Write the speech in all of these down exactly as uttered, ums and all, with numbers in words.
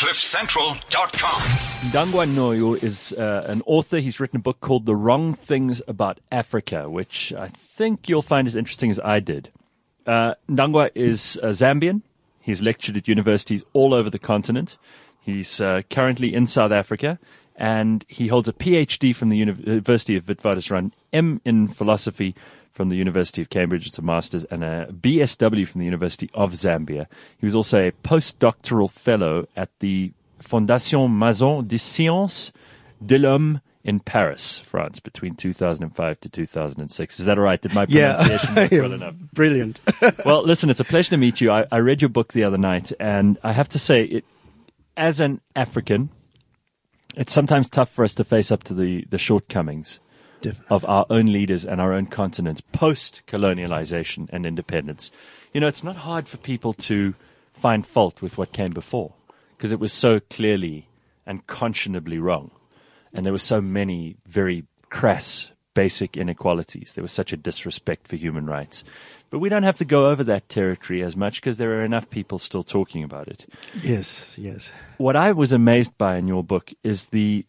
cliff central dot com. Ndangwa Noyo is uh, an author. He's written a book called The Wrong Things About Africa, which I think you'll find as interesting as I did. Uh, Ndangwa is a Zambian. He's lectured at universities all over the continent. He's uh, currently in South Africa, and he holds a P H D from the University of Witwatersrand, M in philosophy from the University of Cambridge, it's a master's, and a B S W from the University of Zambia. He was also a postdoctoral fellow at the Fondation Maison des Sciences de l'Homme in Paris, France, between two thousand five to two thousand six. Is that all right? Did my pronunciation yeah. work well enough? Brilliant. Well, listen, it's a pleasure to meet you. I, I read your book the other night, and I have to say, it, as an African, it's sometimes tough for us to face up to the, the shortcomings Definitely. Of our own leaders and our own continent post-colonialization and independence. You know, it's not hard for people to find fault with what came before because it was so clearly and conscionably wrong. And there were so many very crass, basic inequalities. There was such a disrespect for human rights. But we don't have to go over that territory as much because there are enough people still talking about it. Yes, yes. What I was amazed by in your book is the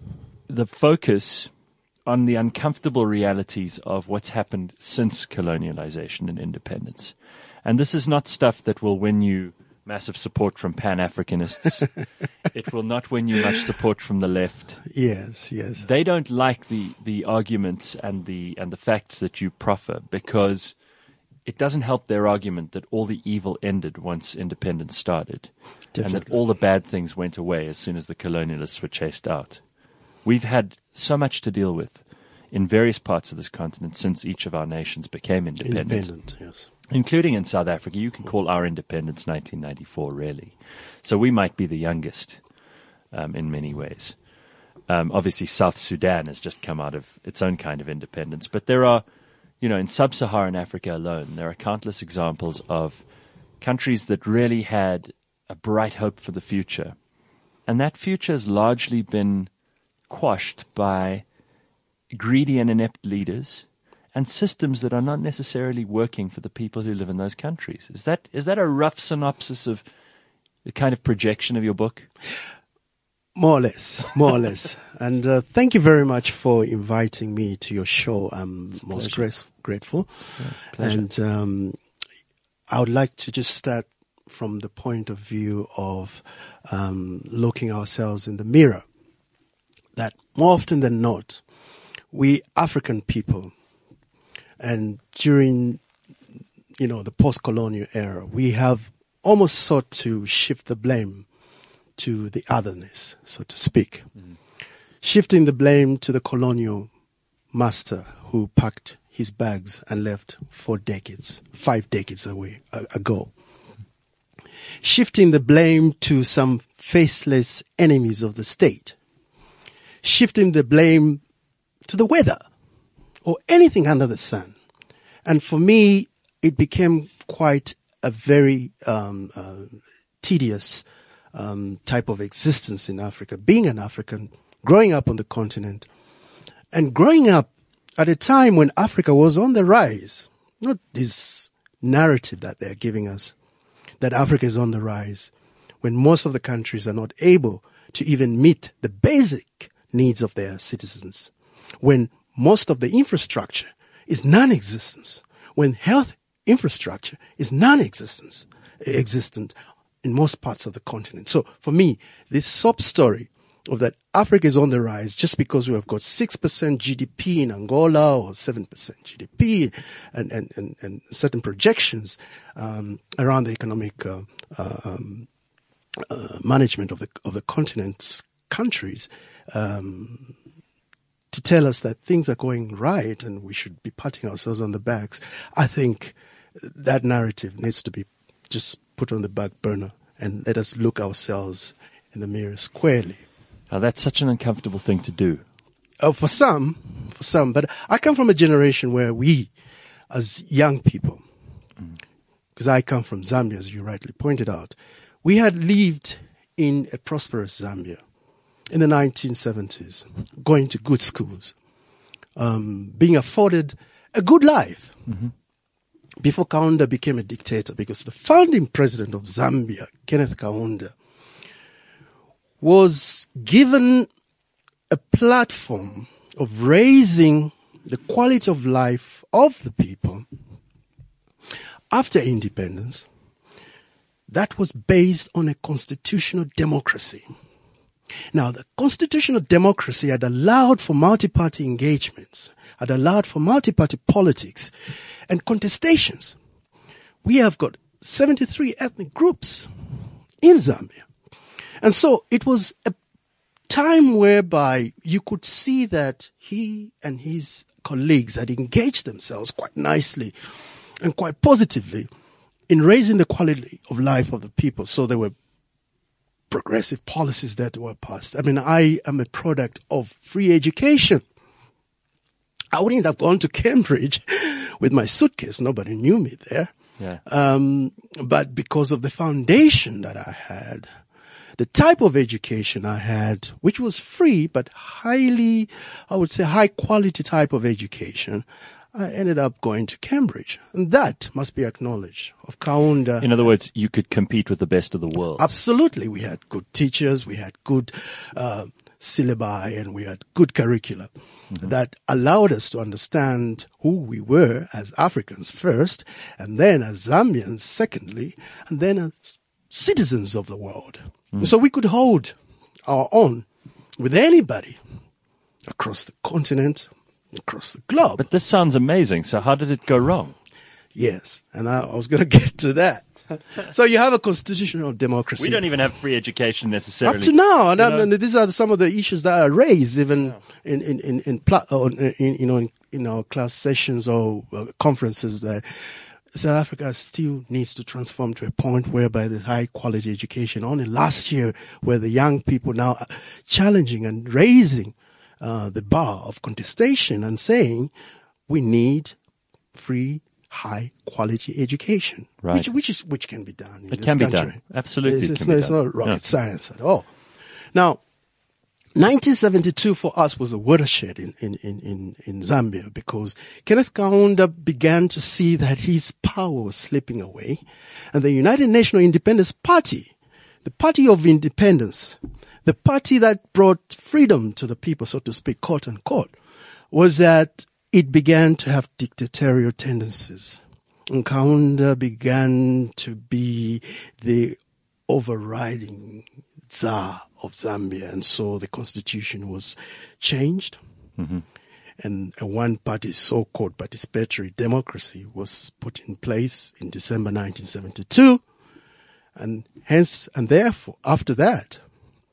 the focus on the uncomfortable realities of what's happened since colonialization and independence. And this is not stuff that will win you massive support from Pan-Africanists. It will not win you much support from the left. Yes, yes. They don't like the, the arguments and the and the facts that you proffer because it doesn't help their argument that all the evil ended once independence started. Definitely. And that all the bad things went away as soon as the colonialists were chased out. We've had so much to deal with in various parts of this continent since each of our nations became independent. Independent, yes. Including in South Africa. You can call our independence nineteen ninety-four, really. So we might be the youngest um, in many ways. Um, obviously, South Sudan has just come out of its own kind of independence. But there are, you know, in sub-Saharan Africa alone, there are countless examples of countries that really had a bright hope for the future. And that future has largely been quashed by greedy and inept leaders and systems that are not necessarily working for the people who live in those countries. Is that is that a rough synopsis of the kind of projection of your book? More or less, more or less. And uh, thank you very much for inviting me to your show. I'm most grace, grateful. Yeah, and um, I would like to just start from the point of view of um, looking ourselves in the mirror. That more often than not, we African people, and during, you know, the post-colonial era, we have almost sought to shift the blame to the otherness, so to speak. Mm-hmm. Shifting the blame to the colonial master who packed his bags and left four decades, five decades away uh, ago. Shifting the blame to some faceless enemies of the state. Shifting the blame to the weather or anything under the sun. And for me, it became quite a very um, uh, tedious um, type of existence in Africa, being an African, growing up on the continent, and growing up at a time when Africa was on the rise. Not this narrative that they're giving us, that Africa is on the rise, when most of the countries are not able to even meet the basic needs of their citizens, when most of the infrastructure is non-existent, when health infrastructure is non-existent, existent in most parts of the continent. So for me, this sub-story of that Africa is on the rise just because we have got six percent G D P in Angola or seven percent G D P and, and, and, and certain projections um, around the economic uh, um, uh, management of the of the continent's countries, um, to tell us that things are going right and we should be patting ourselves on the backs. I think that narrative needs to be just put on the back burner and let us look ourselves in the mirror squarely. Now, that's such an uncomfortable thing to do. Uh, for some, for some, but I come from a generation where we, as young people, because mm. I come from Zambia, as you rightly pointed out, we had lived in a prosperous Zambia in the nineteen seventies, going to good schools, um, being afforded a good life mm-hmm. before Kaunda became a dictator, because the founding president of Zambia, Kenneth Kaunda, was given a platform of raising the quality of life of the people after independence that was based on a constitutional democracy. Now, the constitutional democracy had allowed for multi-party engagements, had allowed for multi-party politics and contestations. We have got seventy-three ethnic groups in Zambia. And so it was a time whereby you could see that he and his colleagues had engaged themselves quite nicely and quite positively in raising the quality of life of the people. So there were progressive policies that were passed. I mean, I am a product of free education. I wouldn't have gone to Cambridge with my suitcase. Nobody knew me there. Yeah. Um, but because of the foundation that I had, the type of education I had, which was free, but highly, I would say high quality type of education, I ended up going to Cambridge. And that must be acknowledged of Kaunda. In other words, you could compete with the best of the world. Absolutely. We had good teachers, we had good uh, syllabi, and we had good curricula mm-hmm. that allowed us to understand who we were as Africans first, and then as Zambians secondly, and then as citizens of the world. Mm. So we could hold our own with anybody across the continent, across the globe. But this sounds amazing. So how did it go wrong? Yes, and I, I was going to get to that. So you have a constitutional democracy. We don't even have free education necessarily. Up to now, and, you I, know? and these are some of the issues that are raised even yeah. in in in, in, pla- or in you know in, in our class sessions or uh, conferences that South Africa still needs to transform to a point whereby the high quality education. Only last year, where the young people now are challenging and raising uh, the bar of contestation and saying we need free, high quality education, right. which which is which can be done. In it this can be country. done. Absolutely, it's, it it's, can no, be it's done. not rocket No. science at all. Now, nineteen seventy-two for us was a watershed in, in, in, in, in Zambia because Kenneth Kaunda began to see that his power was slipping away, and the United National Independence Party, the party of independence, the party that brought freedom to the people, so to speak, quote unquote, was that it began to have dictatorial tendencies. And Kaunda began to be the overriding Tsar of Zambia, and so the constitution was changed, mm-hmm. and a one-party so-called participatory democracy was put in place in December nineteen seventy-two, and hence, and therefore, after that,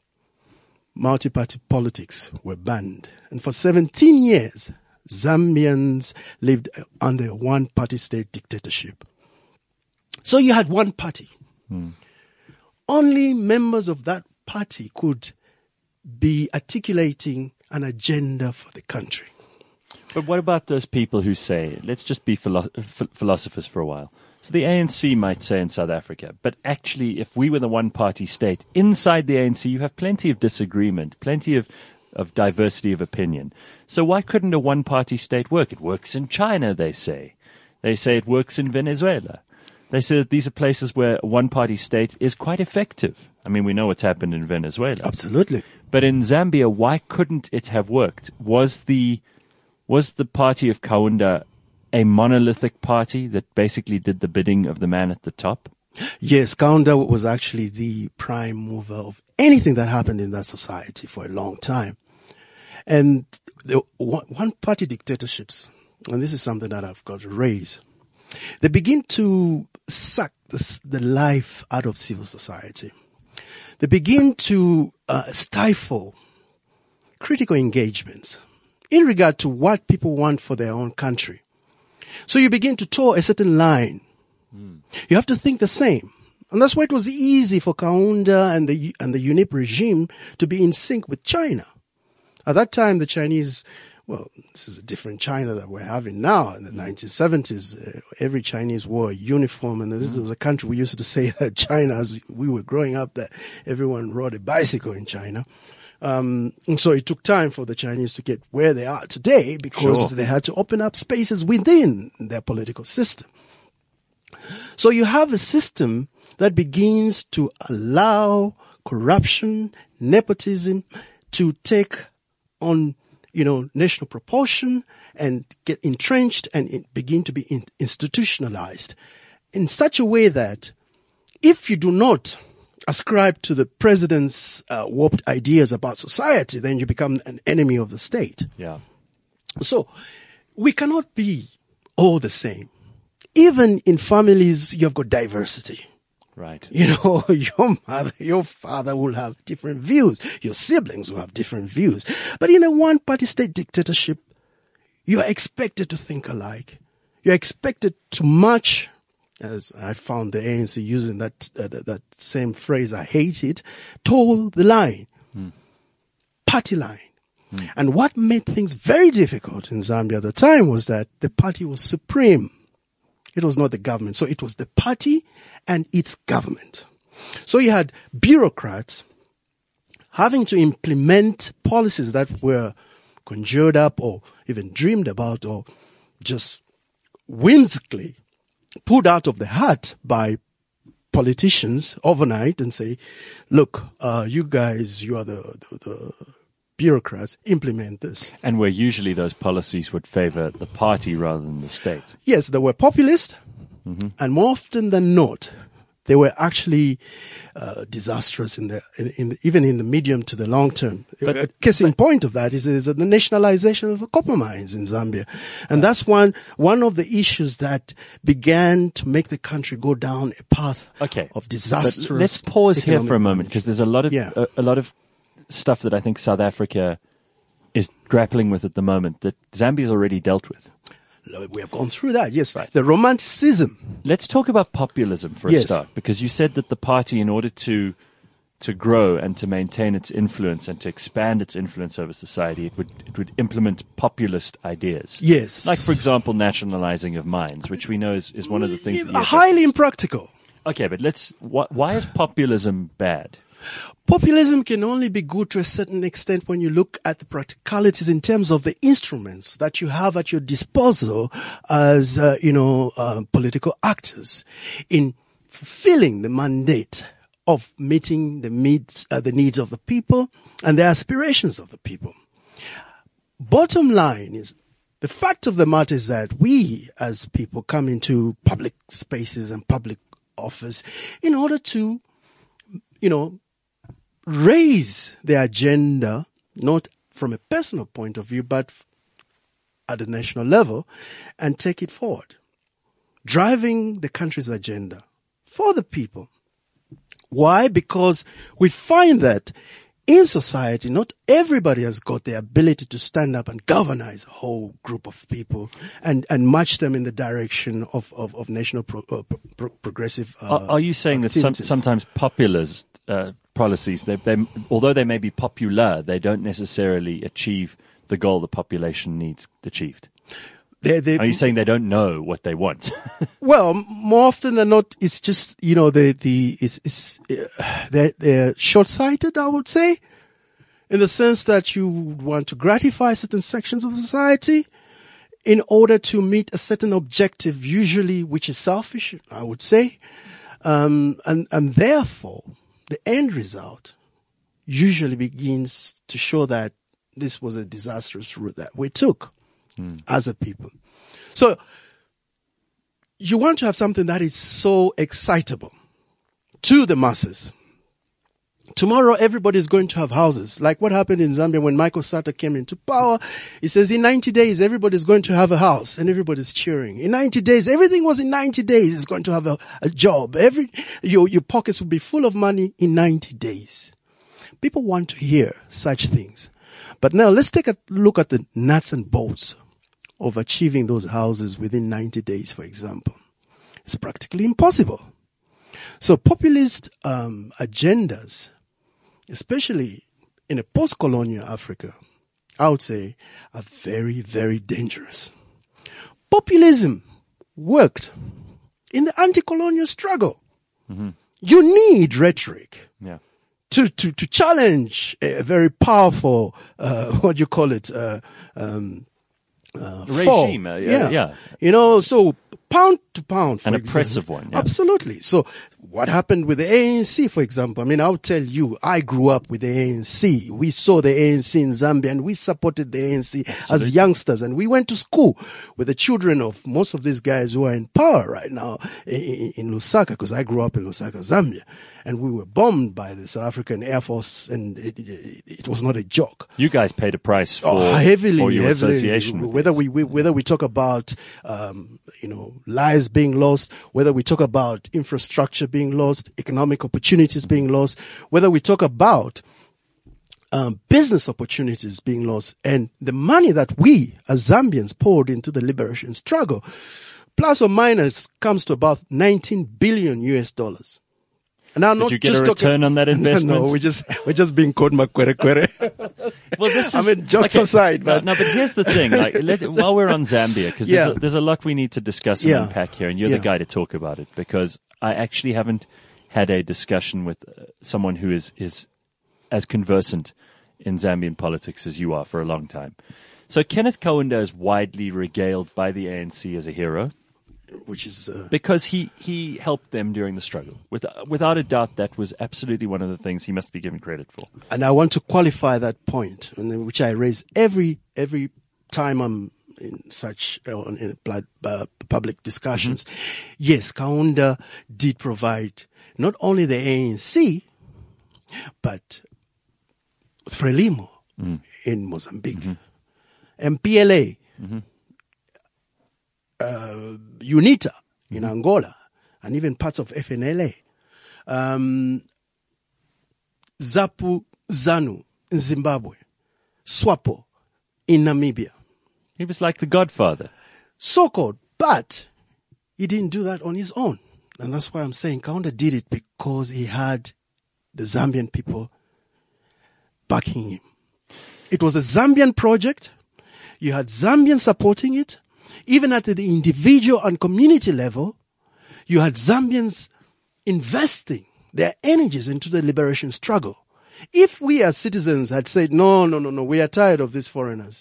multi-party politics were banned, and for seventeen years, Zambians lived under a one-party state dictatorship. So you had one party. Mm. Only members of that party could be articulating an agenda for the country. But what about those people who say, let's just be philo- ph- philosophers for a while. So the A N C might say in South Africa, but actually if we were the one-party state, inside the A N C you have plenty of disagreement, plenty of, of diversity of opinion. So why couldn't a one-party state work? It works in China, they say. They say it works in Venezuela. They say that these are places where a one-party state is quite effective. I mean, we know what's happened in Venezuela. Absolutely. But in Zambia, why couldn't it have worked? Was the was the party of Kaunda a monolithic party that basically did the bidding of the man at the top? Yes, Kaunda was actually the prime mover of anything that happened in that society for a long time. And the one-party dictatorships, and this is something that I've got to raise, they begin to suck the, the life out of civil society. They begin to uh, stifle critical engagements in regard to what people want for their own country. So you begin to toe a certain line. Mm. You have to think the same. And that's why it was easy for Kaunda and the and the U N I P regime to be in sync with China. At that time, the Chinese, well, this is a different China that we're having now. In the nineteen seventies, uh, every Chinese wore a uniform, and this mm. was a country we used to say that China, as we were growing up, that everyone rode a bicycle in China. Um, and so it took time for the Chinese to get where they are today because sure. they had to open up spaces within their political system. So you have a system that begins to allow corruption, nepotism to take on, you know, national proportion and get entrenched and begin to be in, institutionalized in such a way that if you do not ascribe to the president's uh, warped ideas about society, then you become an enemy of the state. Yeah. So we cannot be all the same. Even in families, you've got diversity. Right. You know, your mother, your father will have different views. Your siblings will have different views. But in a one-party state dictatorship, you are expected to think alike. You're expected to match, as I found the A N C using that uh, that, that same phrase, I hate it, toe the line, hmm. party line. Hmm. And what made things very difficult in Zambia at the time was that the party was supreme. It was not the government. So it was the party and its government. So you had bureaucrats having to implement policies that were conjured up or even dreamed about or just whimsically pulled out of the hat by politicians overnight and say, look, uh, you guys, you are the, the, the bureaucrats, implement this. And where usually those policies would favor the party rather than the state. Yes, they were populist, mm-hmm. and more often than not, they were actually uh, disastrous in the, in, in even in the medium to the long term. But, a case in point of that is, is the nationalization of the copper mines in Zambia, and yeah. that's one one of the issues that began to make the country go down a path okay. of disastrous. But let's pause here for a moment because there's a lot of yeah. a, a lot of stuff that I think South Africa is grappling with at the moment that Zambia's already dealt with. We have gone through that, yes. Right. The romanticism. Let's talk about populism for a yes. start, because you said that the party, in order to to grow and to maintain its influence and to expand its influence over society, it would it would implement populist ideas. Yes. Like, for example, nationalizing of mines, which we know is, is one of the things that you highly impractical. Okay, but let's wh- why is populism bad? Populism can only be good to a certain extent when you look at the practicalities in terms of the instruments that you have at your disposal as, uh, you know, uh, political actors in fulfilling the mandate of meeting the needs, uh, the needs of the people and the aspirations of the people. Bottom line is, the fact of the matter is that we as people come into public spaces and public office in order to, you know, raise the agenda, not from a personal point of view, but at a national level, and take it forward. Driving the country's agenda for the people. Why? Because we find that in society, not everybody has got the ability to stand up and galvanize a whole group of people and, and march them in the direction of, of, of national pro, uh, pro, progressive uh, Are, are you saying activities. that some, sometimes populist uh, policies, they, they, although they may be popular, they don't necessarily achieve the goal the population needs achieved? They, they, Are you saying they don't know what they want? Well, more often than not, it's just, you know, the, the, it's, it's, uh, they're, they're short-sighted, I would say, in the sense that you want to gratify certain sections of society in order to meet a certain objective, usually, which is selfish, I would say. Um, and, and therefore, the end result usually begins to show that this was a disastrous route that we took. Mm. As a people. So you want to have something that is so excitable to the masses. Tomorrow everybody is going to have houses. Like what happened in Zambia when Michael Sata came into power. He says in ninety days everybody is going to have a house and everybody's cheering. In ninety days, everything was in ninety days is going to have a, a job. Every your your pockets will be full of money in ninety days. People want to hear such things. But now let's take a look at the nuts and bolts of achieving those houses within ninety days, for example. It's practically impossible. So populist um, agendas, especially in a post-colonial Africa, I would say are very, very dangerous. Populism worked in the anti-colonial struggle. Mm-hmm. You need rhetoric. Yeah. To, to, to challenge a very powerful, uh, what do you call it, uh, um, Uh, regime, uh, yeah, yeah. yeah. You know, so pound to pound. For An example. oppressive one. Yeah. Absolutely. So what happened with the A N C, for example? I mean, I'll tell you, I grew up with the A N C. We saw the A N C in Zambia and we supported the A N C Absolutely. as youngsters. And we went to school with the children of most of these guys who are in power right now in, in Lusaka, because I grew up in Lusaka, Zambia. And we were bombed by the South African Air Force, and it, it, it was not a joke. You guys paid a price for, oh, heavily, for your heavily, association with whether this. we, we whether we talk about um, you know lives being lost, whether we talk about infrastructure being lost, economic opportunities being lost, whether we talk about um, business opportunities being lost, and the money that we as Zambians poured into the liberation struggle, plus or minus, comes to about nineteen billion U S dollars. And I'm Did not you get just a return talking, on that investment? No, we just we're just being called makwere kwere. Well, this is, I mean, jokes okay, aside, no, but no, but here's the thing. Like, let, while we're on Zambia, because Yeah. there's, a, there's a lot we need to discuss and Yeah. unpack here, and you're Yeah. the guy to talk about it, because I actually haven't had a discussion with uh, someone who is is as conversant in Zambian politics as you are for a long time. So Kenneth Kaunda is widely regaled by the A N C as a hero which is uh, because he, he helped them during the struggle. With, without a doubt, that was absolutely one of the things he must be given credit for. and I want to qualify that point, and then- which I raise every every time I'm in such uh, on- in pla- uh, public discussions. Yes, Kaunda did provide not only the A N C, but Frelimo in Mozambique, M P L A, uh, UNITA in Angola, and even parts of F N L A. Um, Zapu Zanu in Zimbabwe, SWAPO in Namibia. He was like the godfather. So-called, but he didn't do that on his own. And that's why I'm saying Kaunda did it because he had the Zambian people backing him. It was a Zambian project. You had Zambians supporting it. Even at the individual and community level, you had Zambians investing their energies into the liberation struggle. If we as citizens had said, no, no, no, no, we are tired of these foreigners,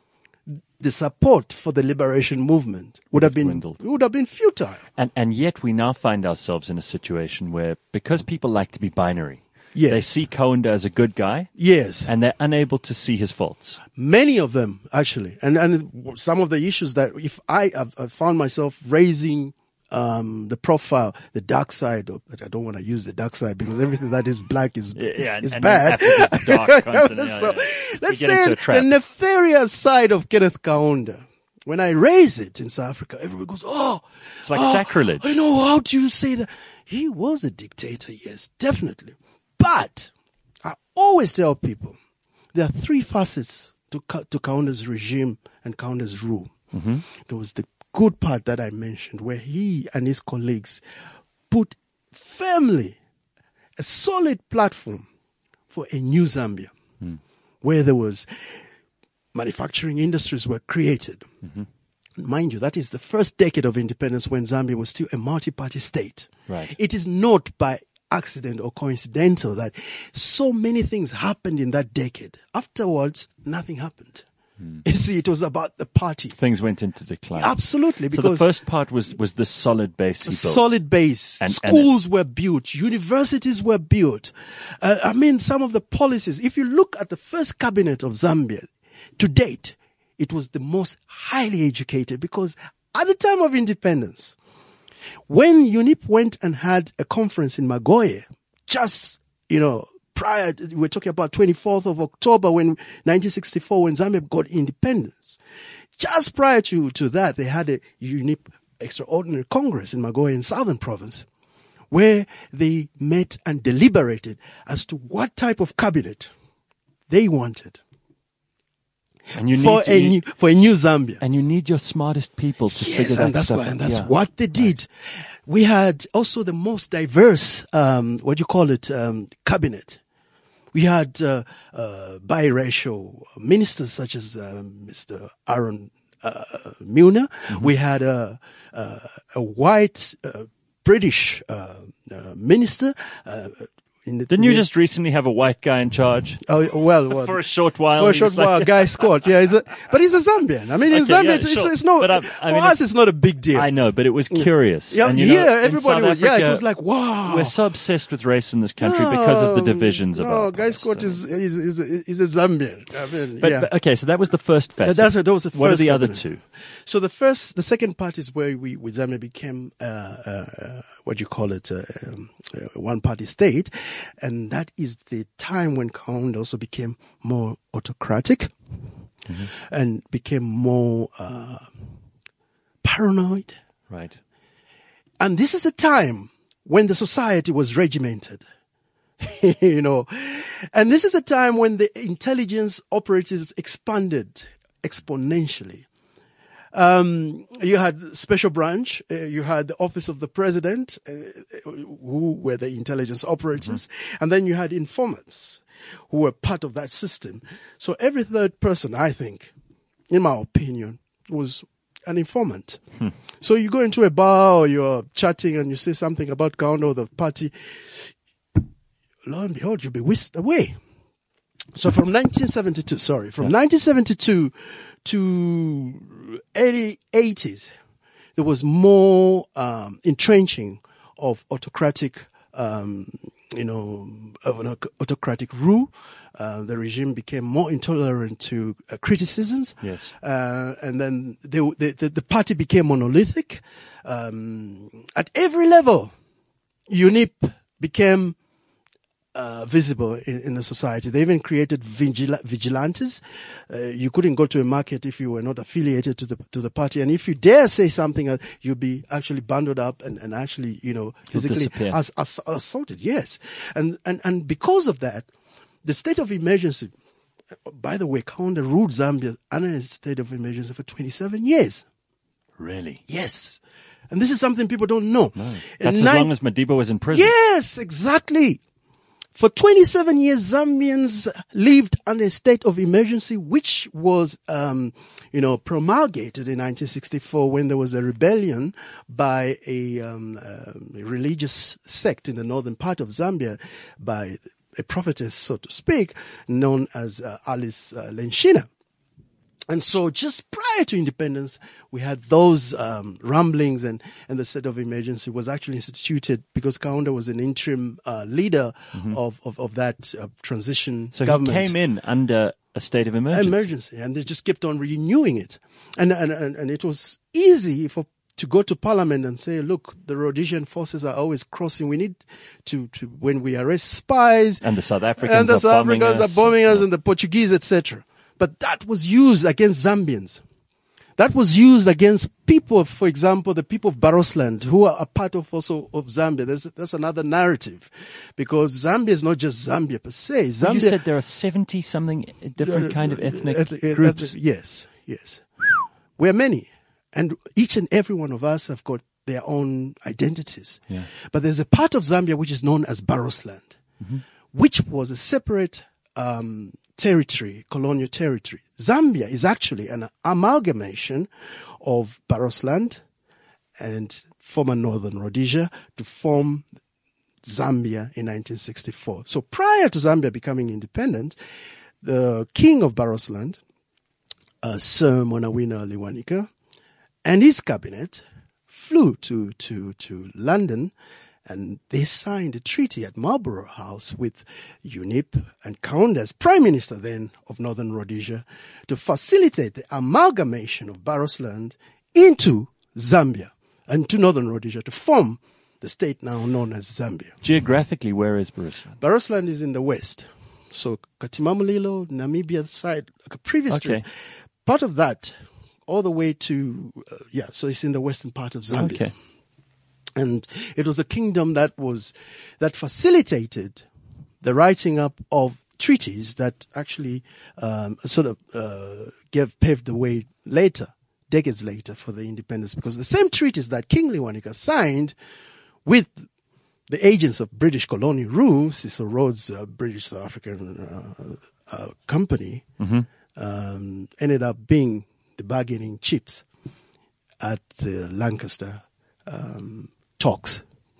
the support for the liberation movement would have been Dwindled. would have been futile. And and yet we now find ourselves in a situation where, because people like to be binary, Yes. they see Kaunda as a good guy, Yes, and they're unable to see his faults. many of them actually, and and some of the issues that if I have I've found myself raising um, the profile, the dark side of, I don't want to use the dark side because everything that is black is is, Yeah, and- is and bad. then Africa's the dark continent. Yeah, So, yeah. We let's get into say a trap. the nefarious side of Kenneth Kaunda. When I raise it in South Africa, everybody goes, "Oh, It's like oh, sacrilege. I know. How do you say that?" He was a dictator, yes, definitely. But I always tell people there are three facets to Ka- to Kaunda's regime and Kaunda's rule. Mm-hmm. There was the good part that I mentioned, where he and his colleagues put firmly a solid platform for a new Zambia, where there was manufacturing industries were created. Mind you, that is the first decade of independence when Zambia was still a multi-party state. Right. It is not by accident or coincidental that so many things happened in that decade. Afterwards, nothing happened. You see, it was about the party. Things went into decline. Absolutely, So the because first part was, was the solid base he a built. solid base. And- and- Schools were built. Universities were built. Uh, I mean, some of the policies, if you look at the first cabinet of Zambia to date, it was the most highly educated because at the time of independence, when UNIP went and had a conference in Magoye, just, you know, prior, we're talking about twenty-fourth of October when nineteen sixty-four, when Zambia got independence. Just prior to, to that, they had a UNIP extraordinary congress in Magoye in Southern Province, where they met and deliberated as to what type of cabinet they wanted And you for need, a you- new, for a new Zambia. and you need your smartest people to figure Yes, that and that's stuff why, out. and that's Yeah. what they did. We had also the most diverse, um, what do you call it, um, cabinet. We had uh, uh, biracial ministers such as uh, Mister Aaron uh, Milner. We had a, a, a white uh, British uh, uh, minister. Uh, in the, Didn't in you the, just recently have a white guy in charge? Oh well, well For a short while. For a he short was like- while, Guy Scott. Yeah, he's a, but he's a Zambian. I mean, in Okay, Zambia, yeah, it's, sure. it's no. But, um, I for mean, us, it's not a big deal. I know, but it was curious. Yeah, and, you here know, in everybody South was. Yeah, it Africa, was like, wow. We're so obsessed with race in this country because of the No, divisions of no, our Guy past. Scott is is, is is a Zambian. I mean, But, yeah. but okay, so that was the first facet. That's a, that was the What are first the other cabinet. two? So the first, the second part is where we, with Zambia became uh, uh, uh, what do you call it, uh, um, uh, one-party state, and that is the time when Kaunda also became more autocratic mm-hmm. and became more uh, paranoid. Right. And this is the time when the society was regimented. You know, and this is a time when the intelligence operatives expanded exponentially. Um, you had special branch, uh, you had the office of the president, uh, who were the intelligence operatives, mm-hmm. and then you had informants who were part of that system. So every third person, I think, in my opinion, was an informant. Hmm. So you go into a bar or you're chatting and you say something about Kaunda or the party, lo and behold, you'll be whisked away. So from nineteen seventy-two, sorry, from yeah. nineteen seventy-two to early eighties, there was more um, entrenching of autocratic, um, you know, of an autocratic rule. Uh, the regime became more intolerant to uh, criticisms. Yes. Uh, and then they, they, the, the party became monolithic. Um, at every level, U N I P became Uh, visible in, in the society. They even created vigil- vigilantes. Uh, you couldn't go to a market if you were not affiliated to the to the party, and if you dare say something, uh, you'll be actually bundled up and, and actually, you know, physically as, as, assaulted. Yes, and and and because of that, the state of emergency. By the way, Kaunda ruled Zambia under a state of emergency for twenty-seven years. Really? Yes, and this is something people don't know. No. That's as nine- long as Madiba was in prison. Yes, exactly. For twenty-seven years, Zambians lived under a state of emergency, which was, um, you know, promulgated in nineteen sixty-four when there was a rebellion by a, um, uh, a religious sect in the northern part of Zambia by a prophetess, so to speak, known as uh, Alice uh, Lenshina. And so just prior to independence, we had those um, rumblings, and, and the state of emergency was actually instituted because Kaunda was an interim uh, leader mm-hmm. of, of, of that uh, transition so government. So he came in under a state of emergency? Emergency, and they just kept on renewing it. And, and, and, and it was easy for to go to parliament and say, look, the Rhodesian forces are always crossing. We need to, to when we arrest spies. And the South Africans and the are South bombing Africans us. are bombing us yeah. and the Portuguese, et cetera. But that was used against Zambians. That was used against people, for example, the people of Barosland, who are a part of also of Zambia. There's, that's another narrative. Because Zambia is not just Zambia per se. Zambia, well, you said there are seventy-something different uh, kind of ethnic eth- groups. Eth- yes, yes. We're many. And each and every one of us have got their own identities. Yeah. But there's a part of Zambia which is known as Barosland, mm-hmm. which was a separate um territory, colonial territory. Zambia is actually an amalgamation of Barosland and former Northern Rhodesia to form Zambia in nineteen sixty-four. So prior to Zambia becoming independent, the king of Barosland, uh, Sir Monawina Lewanika, and his cabinet flew to, to, to London, and they signed a treaty at Marlborough House with U N I P and Kaunda as Prime Minister then of Northern Rhodesia to facilitate the amalgamation of Barosland into Zambia and to Northern Rhodesia to form the state now known as Zambia. Geographically, where is Barosland? Barosland is in the west. So Katimamulilo, Namibia side, like a previous okay. trip, part of that all the way to, uh, yeah, so it's in the western part of Zambia. Okay. And it was a kingdom that was, that facilitated the writing up of treaties that actually, um, sort of, uh, gave, paved the way later, decades later for the independence, because the same treaties that King Lewanika signed with the agents of British colonial rule, Cecil Rhodes' uh, British South African, uh, uh, company, mm-hmm. um, ended up being the bargaining chips at the Lancaster, um, talks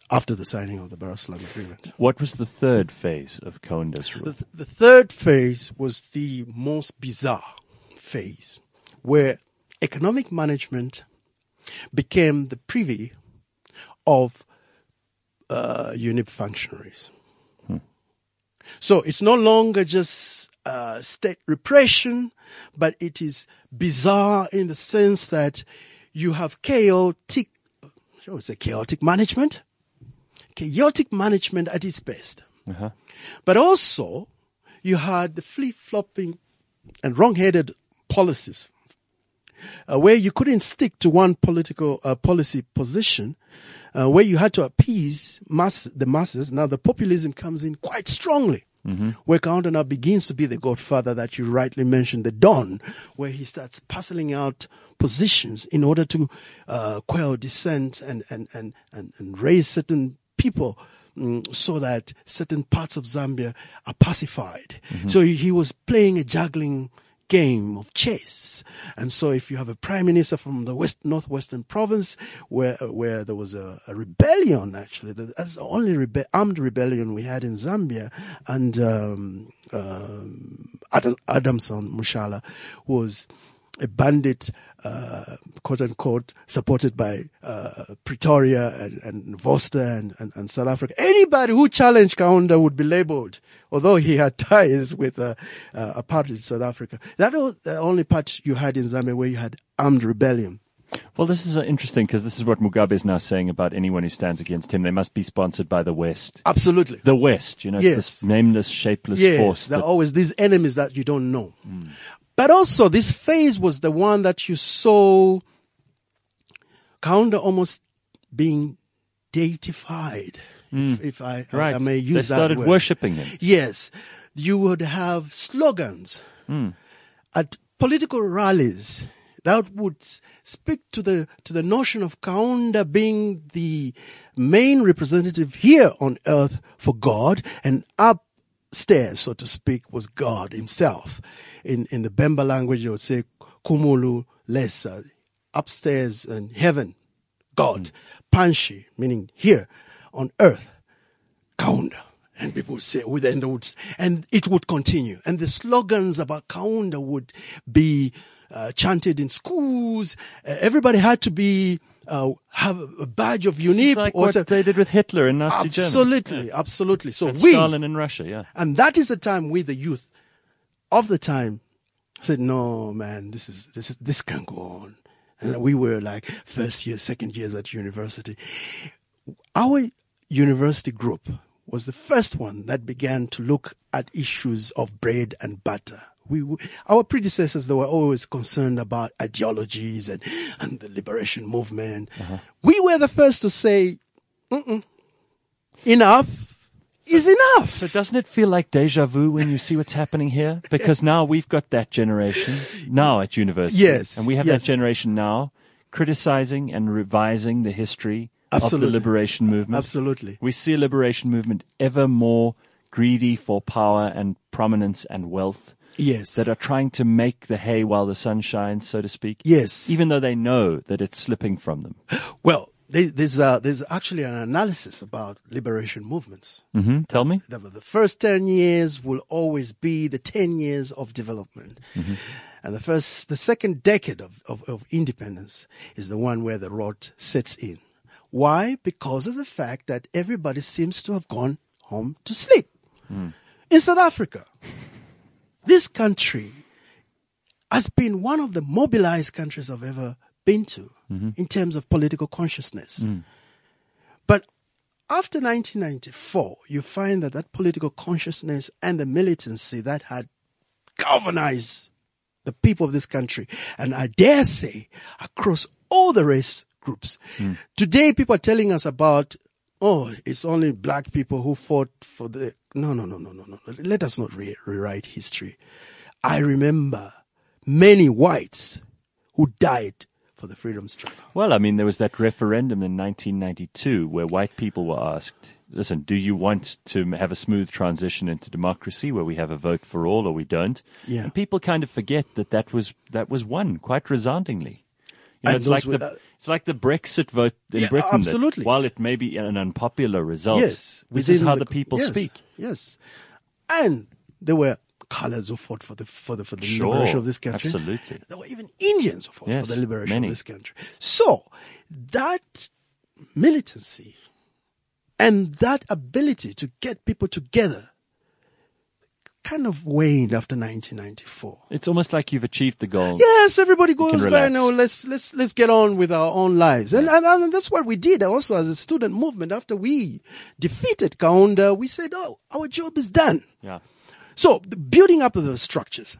after the signing of the Dar es Salaam Agreement. What was the third phase of Kaunda's rule? The, the third phase was the most bizarre phase, where economic management became the privy of uh, U N I P functionaries. Hmm. So it's no longer just uh, state repression, but it is bizarre in the sense that you have chaotic, shall we say chaotic management? Chaotic management at its best. Uh-huh. But also, you had the flip-flopping and wrong-headed policies uh, where you couldn't stick to one political uh, policy position, uh, where you had to appease mass, the masses. Now, the populism comes in quite strongly, mm-hmm. where Kaunda now begins to be the godfather that you rightly mentioned, the Don, where he starts parceling out positions in order to uh, quell dissent and, and, and, and, and raise certain people um, so that certain parts of Zambia are pacified. Mm-hmm. So he was playing a juggling game of chess. And so if you have a prime minister from the west northwestern province where where there was a, a rebellion, actually, that's the only rebe- armed rebellion we had in Zambia, and um, um, Ad- Adamson Mushala was a bandit, uh, quote unquote, supported by uh, Pretoria and, and Vorster and, and, and South Africa. Anybody who challenged Kaunda would be labeled, although he had ties with uh, uh, apartheid South Africa. That was the only part you had in Zambia where you had armed rebellion. Well, this is uh, interesting because this is what Mugabe is now saying about anyone who stands against him. They must be sponsored by the West. Absolutely. The West, you know, yes. it's this nameless, shapeless yes, force. There that... are always these enemies that you don't know. Mm. But also, this phase was the one that you saw Kaunda almost being deified, mm. if, if I, right. I may use they that word. They started worshipping him. Yes. You would have slogans mm. at political rallies that would speak to the to the notion of Kaunda being the main representative here on earth for God, and up upstairs, so to speak, was God himself. In in the Bemba language, you would say Kumulu Lesa, upstairs in heaven, God. Mm. Panshi, meaning here on earth, Kaunda. And people would say, within the woods, and it would continue. And the slogans about Kaunda would be uh, chanted in schools. Uh, everybody had to be Uh, have a badge of U N I P. It's like what a, they did with Hitler in Nazi absolutely, Germany. Absolutely, yeah. absolutely. So and we, Stalin in Russia, yeah. And that is the time we, the youth of the time, said, no, man, this is, this is, this can't go on. And we were like first year, second years at university. Our university group was the first one that began to look at issues of bread and butter. We, our predecessors, they were always concerned about ideologies and, and the liberation movement. Uh-huh. We were the first to say, Mm-mm, enough so, is enough. So doesn't it feel like deja vu when you see what's happening here? Because now we've got that generation now at university. Yes. And we have yes. that generation now criticizing and revising the history Absolutely. Of the liberation movement. Absolutely. We see a liberation movement ever more greedy for power and prominence and wealth. Yes. That are trying to make the hay while the sun shines, so to speak. Yes. Even though they know that it's slipping from them. Well, there's uh, there's actually an analysis about liberation movements. Mm-hmm. Tell me. The, the first ten years will always be the ten years of development. Mm-hmm. And the first, the second decade of, of, of independence is the one where the rot sets in. Why? Because of the fact that everybody seems to have gone home to sleep. Mm. In South Africa, this country has been one of the mobilized countries I've ever been to mm-hmm. in terms of political consciousness. Mm. But after nineteen ninety-four, you find that that political consciousness and the militancy that had galvanized the people of this country, and I dare say across all the race groups. Mm. Today, people are telling us about, oh, it's only black people who fought for the... No, no, no, no, no, no. Let us not re- rewrite history. I remember many whites who died for the freedom struggle. Well, I mean, there was that referendum in nineteen ninety-two where white people were asked, listen, do you want to have a smooth transition into democracy where we have a vote for all or we don't? Yeah. And people kind of forget that that was, that was won quite resoundingly. You know, it's like, were, the, uh, It's like the Brexit vote in Yeah, Britain. absolutely. That while it may be an unpopular result, Yes, this is within how the- the people yes, speak. Yes, and there were colors who fought for the for the for the Sure, liberation of this country. absolutely. There were even Indians who fought Yes, for the liberation many. of this country. So that militancy and that ability to get people together kind of waned after nineteen ninety-four. It's almost like you've achieved the goal. Yes, everybody can goes by relax. now. Let's let's let's get on with our own lives, and, and and that's what we did also as a student movement. After we defeated Kaunda, we said, "Oh, our job is done." Yeah. So the building up of those structures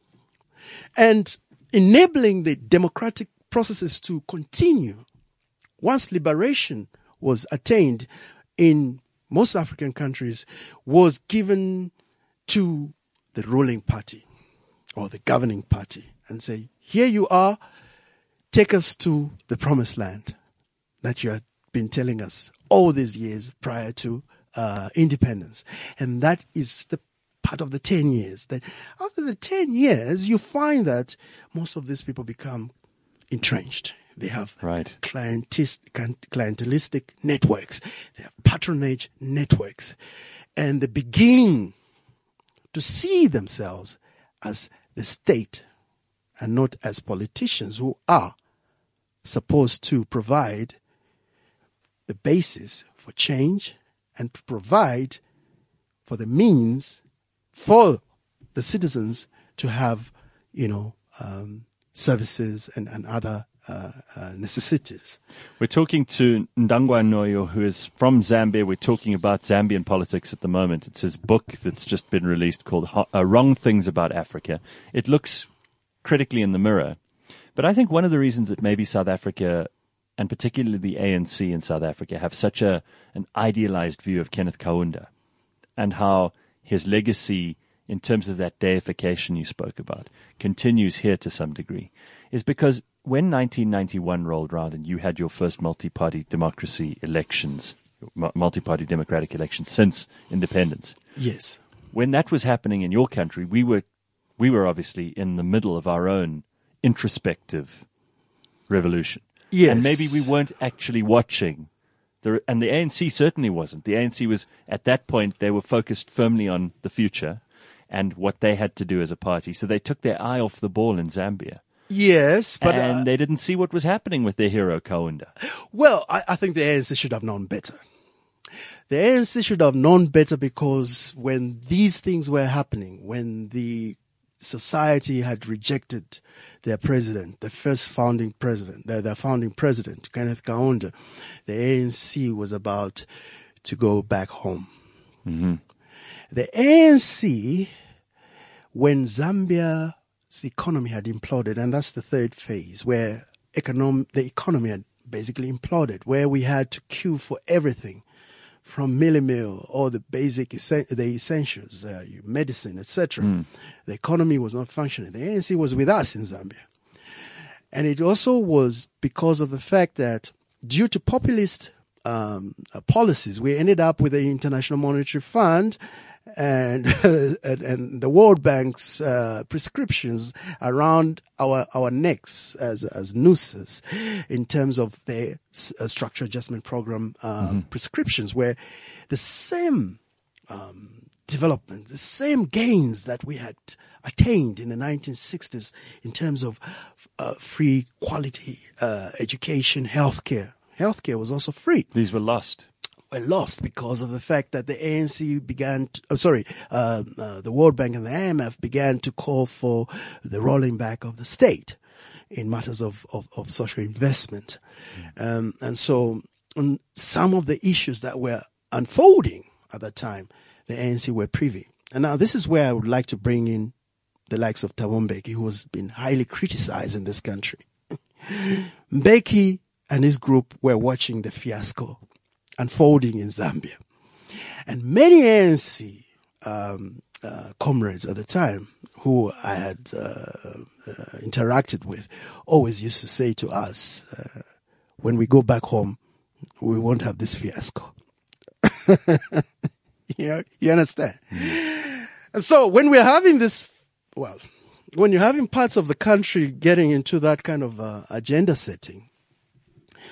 and enabling the democratic processes to continue once liberation was attained in most African countries was given to the ruling party or the governing party and say, here you are, take us to the promised land that you have been telling us all these years prior to uh, independence. And that is the part of the ten years. That after the ten years, you find that most of these people become entrenched. They have Right. clientis- clientelistic networks. They have patronage networks. And they begin to see themselves as the state and not as politicians who are supposed to provide the basis for change and to provide for the means for the citizens to have, you know, um, services and, and other uh, uh, necessities. We're talking to Ndangwa Noyo, who is from Zambia. We're talking about Zambian politics at the moment. It's his book that's just been released called Ho- uh, Wrong Things About Africa. It looks critically in the mirror. But I think one of the reasons that maybe South Africa, and particularly the A N C in South Africa, have such a an idealized view of Kenneth Kaunda and how his legacy in terms of that deification you spoke about continues here to some degree, is because when nineteen ninety-one rolled around and you had your first multi-party democracy elections, mu- multi-party democratic elections since independence, Yes. when that was happening in your country, we were we were obviously in the middle of our own introspective revolution. Yes. And maybe we weren't actually watching. The, and the A N C certainly wasn't. The A N C was, at that point, they were focused firmly on the future and what they had to do as a party. So they took their eye off the ball in Zambia. Yes, but and uh, they didn't see what was happening with their hero, Kaunda. well, I, I think the A N C should have known better. The A N C should have known better because when these things were happening, when the society had rejected their president, the first founding president, their, their founding president, Kenneth Kaunda, the A N C was about to go back home. Mm-hmm. The A N C, when Zambia's economy had imploded, and that's the third phase, where econom- the economy had basically imploded, where we had to queue for everything, from milli-meal, all the basic, essen- the essentials, uh, medicine, et cetera. Mm. The economy was not functioning. The A N C was with us in Zambia. And it also was because of the fact that due to populist um, uh, policies, we ended up with the International Monetary Fund and and, and the World Bank's uh, prescriptions around our our necks as as nooses in terms of the uh, structural adjustment program uh, mm-hmm. prescriptions, where the same um, development, the same gains that we had attained in the nineteen sixties in terms of uh, free quality uh, education, healthcare. Healthcare was also free. These were lost. Were lost because of the fact that the A N C began to, oh, sorry, uh, uh, the World Bank and the I M F began to call for the rolling back of the state in matters of, of, of social investment. Mm. Um, and so on some of the issues that were unfolding at that time, the A N C were privy. And now this is where I would like to bring in the likes of Thabo Mbeki, who has been highly criticized in this country. Mbeki and his group were watching the fiasco unfolding in Zambia. And many A N C um, uh, comrades at the time who I had uh, uh, interacted with always used to say to us, uh, when we go back home, we won't have this fiasco. you know, you understand? Mm. And so when we're having this, well, when you're having parts of the country getting into that kind of uh, agenda setting,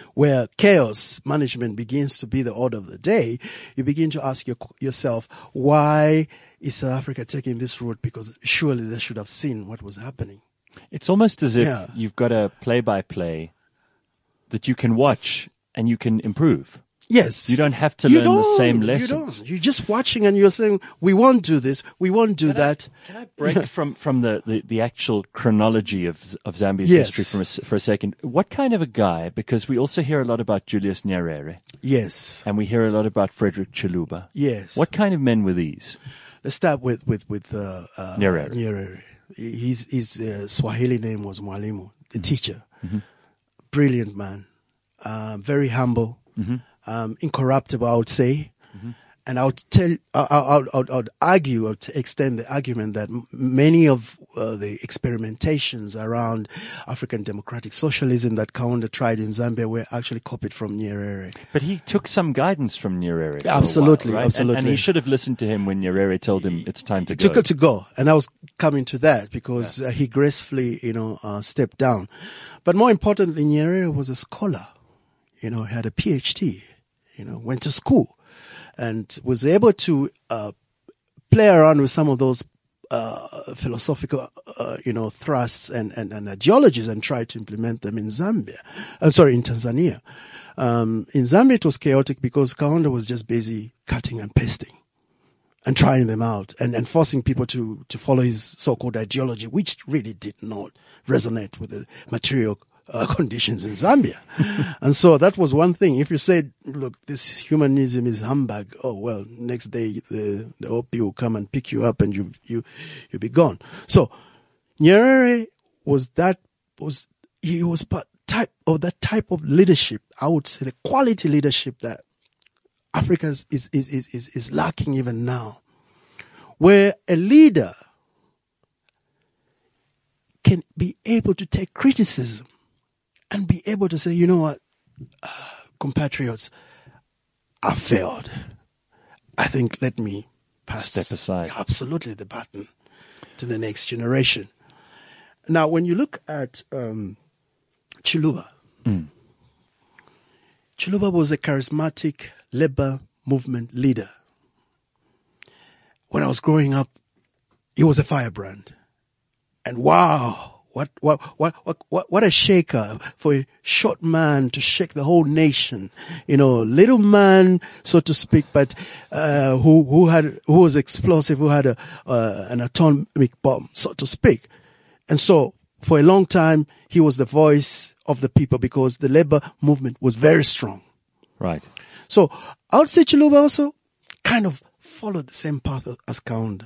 where chaos management begins to be the order of the day, you begin to ask your, yourself, why is South Africa taking this route? Because surely they should have seen what was happening. It's almost as if Yeah. you've got a play-by-play that you can watch and you can improve. Yes. You don't have to You learn the don't. same You lessons. don't. You're just watching and you're saying, we won't do this, we won't do that. Can I break from, from the, the, the actual chronology of of Zambia's Yes. history from a s for a second? What kind of a guy, because we also hear a lot about Julius Nyerere Yes. and we hear a lot about Frederick Chiluba. Yes. What kind of men were these? Let's start with, with, with, uh, uh, Nyerere. Nyerere. His, his uh, Swahili name was Mwalimu, the Mm-hmm. teacher. Brilliant man. Uh, very humble. Mm-hmm. Um, incorruptible, I would say. And I would tell, I, I, I, would, I would argue, I would extend the argument that m- many of uh, the experimentations around African democratic socialism that Kaunda tried in Zambia were actually copied from Nyerere. But he took some guidance from Nyerere. for a Absolutely, while, right? absolutely. And, and he should have listened to him when Nyerere told him it's time to To go. go, to go. And I was coming to that because uh, he gracefully, you know, uh, stepped down. But more importantly, Nyerere was a scholar, you know, had a P H D, you know, went to school and was able to uh, play around with some of those uh, philosophical, uh, you know, thrusts and, and, and ideologies and try to implement them in Zambia. I'm sorry, in Tanzania. Um, in Zambia, it was chaotic because Kaunda was just busy cutting and pasting and trying them out and, and forcing people to, to follow his so-called ideology, which really did not resonate with the material uh, conditions in Zambia. And so that was one thing. If you said, look, this humanism is humbug, oh, well, next day the, the O P will come and pick you up and you, you, you'll be gone. So Nyerere was that, was, he was part type of that type of leadership. I would say the quality leadership that Africa is, is, is, is, is lacking even now, where a leader can be able to take criticism and be able to say, you know what, uh, compatriots, I failed. I think let me pass Step aside. absolutely the baton to the next generation. Now, when you look at um, Chiluba, Mm. Chiluba was a charismatic labor movement leader. When I was growing up, he was a firebrand. And wow, what, what, what, what, what, what a shaker for a short man to shake the whole nation. You know, little man, so to speak, but, uh, who, who had, who was explosive, who had a, uh, an atomic bomb, so to speak. And so for a long time, he was the voice of the people because the labor movement was very strong. Right. So I would say Chiluba also kind of followed the same path as Kaunda.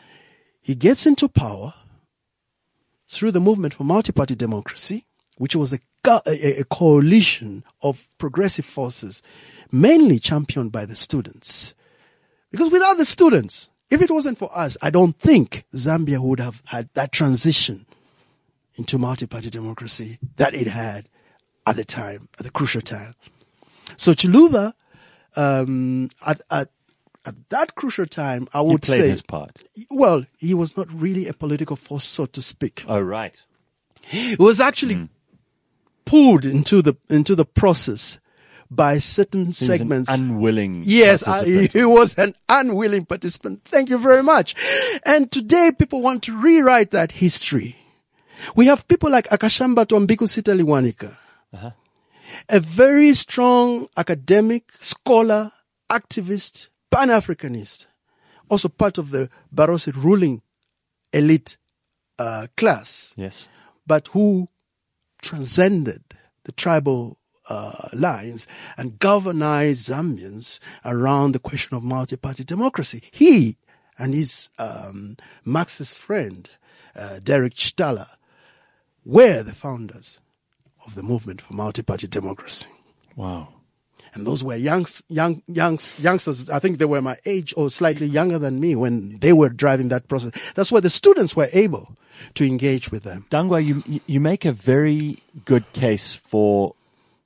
He gets into power through the movement for multi-party democracy, which was a, a, a coalition of progressive forces, mainly championed by the students. Because without the students, if it wasn't for us, I don't think Zambia would have had that transition into multi-party democracy that it had at the time, at the crucial time. So Chiluba, um, at, at, at that crucial time, I He would played say, his part. well, he was not really a political force, so to speak. Oh, right. He was actually Mm. pulled into the into the process by certain He was an segments. unwilling. Yes, I, participant. he was an unwilling participant. Thank you very much. And today people want to rewrite that history. We have people like Akashamba Tombiku Sitaliwanika, Uh-huh. a very strong academic, scholar, activist, Pan-Africanist, also part of the Barotse ruling elite uh, class, Yes. but who transcended the tribal uh, lines and galvanized Zambians around the question of multi-party democracy. He and his um, Marxist friend, uh, Derek Chitala, were the founders of the movement for multi-party democracy. Wow. And those were young, young, young, youngsters. I think they were my age or slightly younger than me when they were driving that process. That's why the students were able to engage with them. Dangwa, you you make a very good case for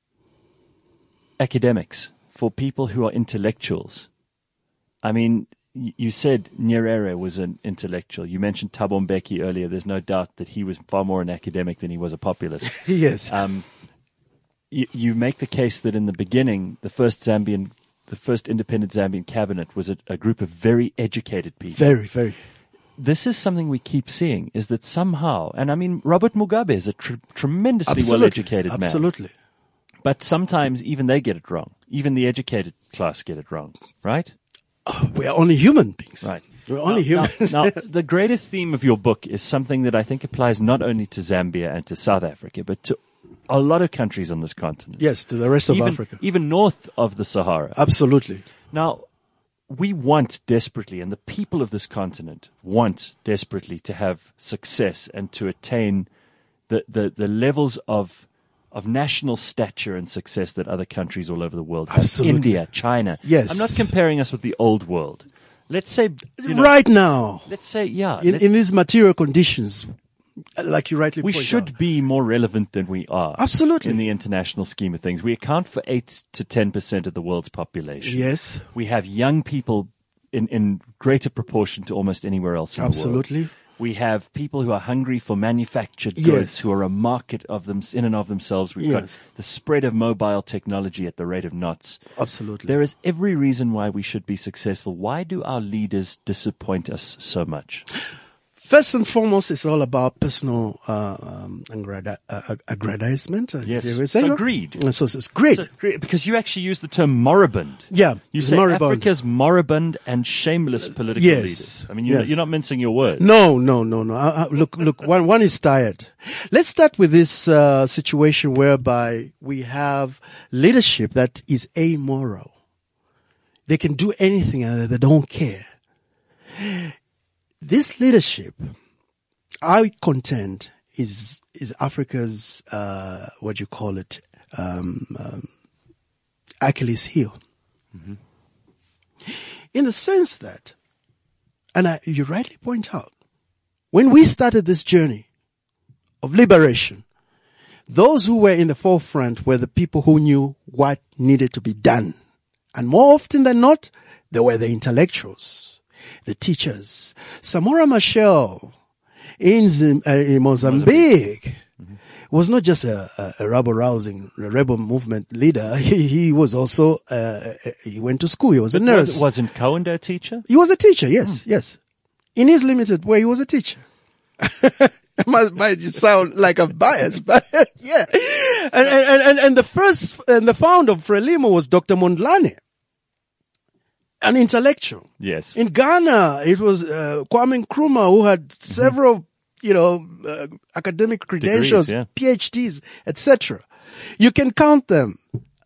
academics, for people who are intellectuals. I mean, y- you said Nyerere was an intellectual. You mentioned Thabo Mbeki earlier. There's no doubt that he was far more an academic than he was a populist. Yes. Um, you, you make the case that in the beginning, the first Zambian, the first independent Zambian cabinet was a, a group of very educated people. Very, very. This is something we keep seeing, is that somehow, and I mean, Robert Mugabe is a tr- tremendously Absolutely. well-educated man. Absolutely. But sometimes even they get it wrong. Even the educated class get it wrong, right? Oh, we're only human beings. Right. We're only now, human. Now, now, the greater theme of your book is something that I think applies not only to Zambia and to South Africa, but to a lot of countries on this continent. Yes, to the rest of even, Africa. Even north of the Sahara. Absolutely. Now, we want desperately, and the people of this continent want desperately to have success and to attain the, the, the levels of of national stature and success that other countries all over the world have. Absolutely. India, China. Yes. I'm not comparing us with the old world. Let's say, you know, right now, let's say, yeah. in, let- in these material conditions, like you rightly we point should out. be more relevant than we are. Absolutely. In the international scheme of things. We account for eight to ten percent of the world's population. Yes. We have young people in, in greater proportion to almost anywhere else in the world. Absolutely. We have people who are hungry for manufactured goods, Yes. who are a market of them in and of themselves. We've Yes. got the spread of mobile technology at the rate of knots. Absolutely. There is every reason why we should be successful. Why do our leaders disappoint us so much? First and foremost, it's all about personal uh, um, aggrandi- uh, aggrandizement. uh, Yes. you would say So so? greed. Uh, So it's greed. So, because you actually use the term moribund. Yeah, You it's say moribund. Africa's moribund and shameless political Yes, leaders. I mean, you're, yes. you're not mincing your words. No, no, no, no. Uh, uh, look, look. One, one is tired. Let's start with this uh, situation whereby we have leadership that is amoral. They can do anything and they don't care. This leadership, I contend, is is Africa's uh, what do you call it, um, um, Achilles heel, mm-hmm. in the sense that, and I, you rightly point out, when we started this journey of liberation, those who were in the forefront were the people who knew what needed to be done, and more often than not, they were the intellectuals. The teachers. Samora Machel in, Zim, uh, in Mozambique mm-hmm. was not just a, a, a rabble-rousing rebel movement leader. He, he was also, uh, he went to school. He was a nurse. Was, wasn't Cohen a teacher? He was a teacher, yes, hmm. yes. In his limited way, he was a teacher. It might, might sound like a bias, but yeah. And, and, and, and the first, and the founder of Frelimo was Doctor Mondlane. An intellectual. Yes. In Ghana, it was uh, Kwame Nkrumah, who had several, mm-hmm. you know, uh, academic credentials, Degrees, yeah. PhDs, et cetera. You can count them.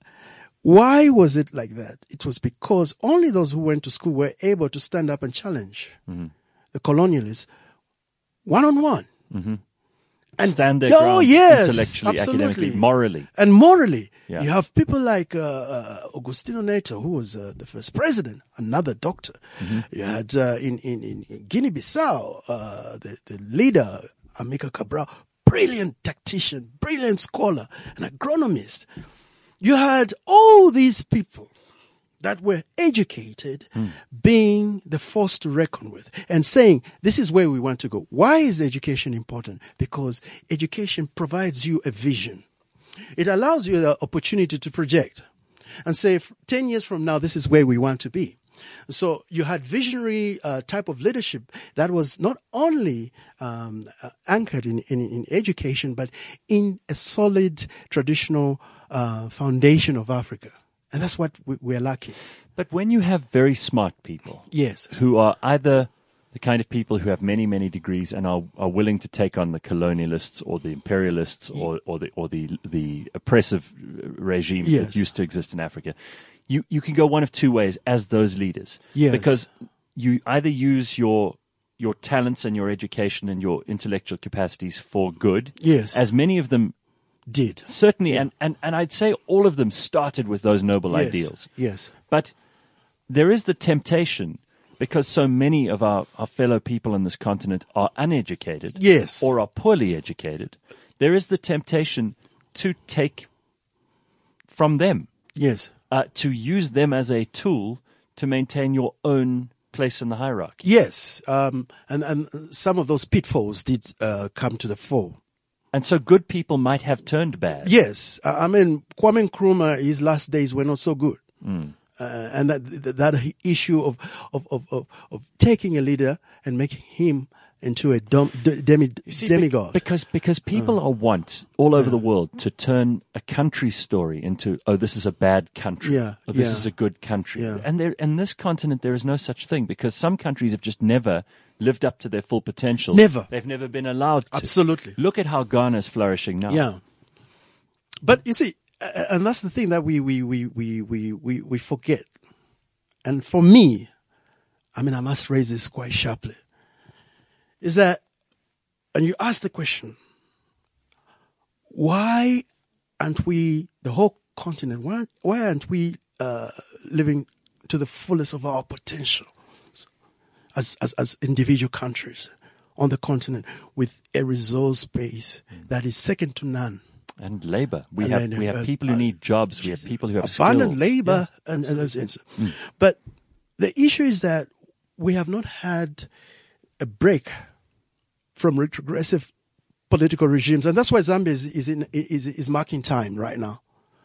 Why was it like that? It was because only those who went to school were able to stand up and challenge mm-hmm. the colonialists one on one. Mm-hmm. And stand their oh, ground yes, intellectually, absolutely. academically, morally. And morally. Yeah. You have people like uh, uh, Agostinho Neto, who was uh, the first president, another doctor. Mm-hmm. You had uh, in, in, in Guinea-Bissau, uh, the, the leader, Amilcar Cabral, brilliant tactician, brilliant scholar, an agronomist. You had all these people that were educated mm. being the force to reckon with and saying, this is where we want to go. Why is education important? Because education provides you a vision. It allows you the opportunity to project and say, ten years from now, this is where we want to be. So you had visionary uh, type of leadership that was not only um, uh, anchored in, in, in education, but in a solid traditional uh, foundation of Africa. And that's what we're lacking. But when you have very smart people, yes, who are either the kind of people who have many, many degrees and are, are willing to take on the colonialists or the imperialists or, or the or the the oppressive regimes yes. that used to exist in Africa, you you can go one of two ways as those leaders. Yes. Because you either use your your talents and your education and your intellectual capacities for good. Yes. As many of them did. Certainly, yeah. and, and, and I'd say all of them started with those noble yes. ideals. Yes. But there is the temptation, because so many of our, our fellow people on this continent are uneducated yes. or are poorly educated, there is the temptation to take from them. Yes. Uh, to use them as a tool to maintain your own place in the hierarchy. Yes. Um, and, and some of those pitfalls did uh, come to the fore. And so good people might have turned bad. Yes. I I mean, Kwame Nkrumah, his last days were not so good. Mm. Uh, and that, that that issue of, of, of, of, of taking a leader and making him into a dom, demi, See, demigod. Because, because people uh, are want all over yeah. the world to turn a country story into, oh, this is a bad country. Yeah. Or this yeah. is a good country. Yeah. And there, in this continent, there is no such thing because some countries have just never lived up to their full potential. Never. They've never been allowed to. Absolutely. Look at how Ghana is flourishing now. Yeah. But you see, and that's the thing that we, we, we, we, we, we, we forget. And for me, I mean, I must raise this quite sharply, is that, and you ask the question, why aren't we, the whole continent, why, why aren't we uh, living to the fullest of our potential as, as, as individual countries on the continent with a resource base that is second to none? And labor. We and have then, we have uh, people who uh, need jobs. We have people who have abundant skills. labor, Yeah. and, and that's it. Mm. But the issue is that we have not had a break from retrogressive political regimes, and that's why Zambia is is, in, is is marking time right now,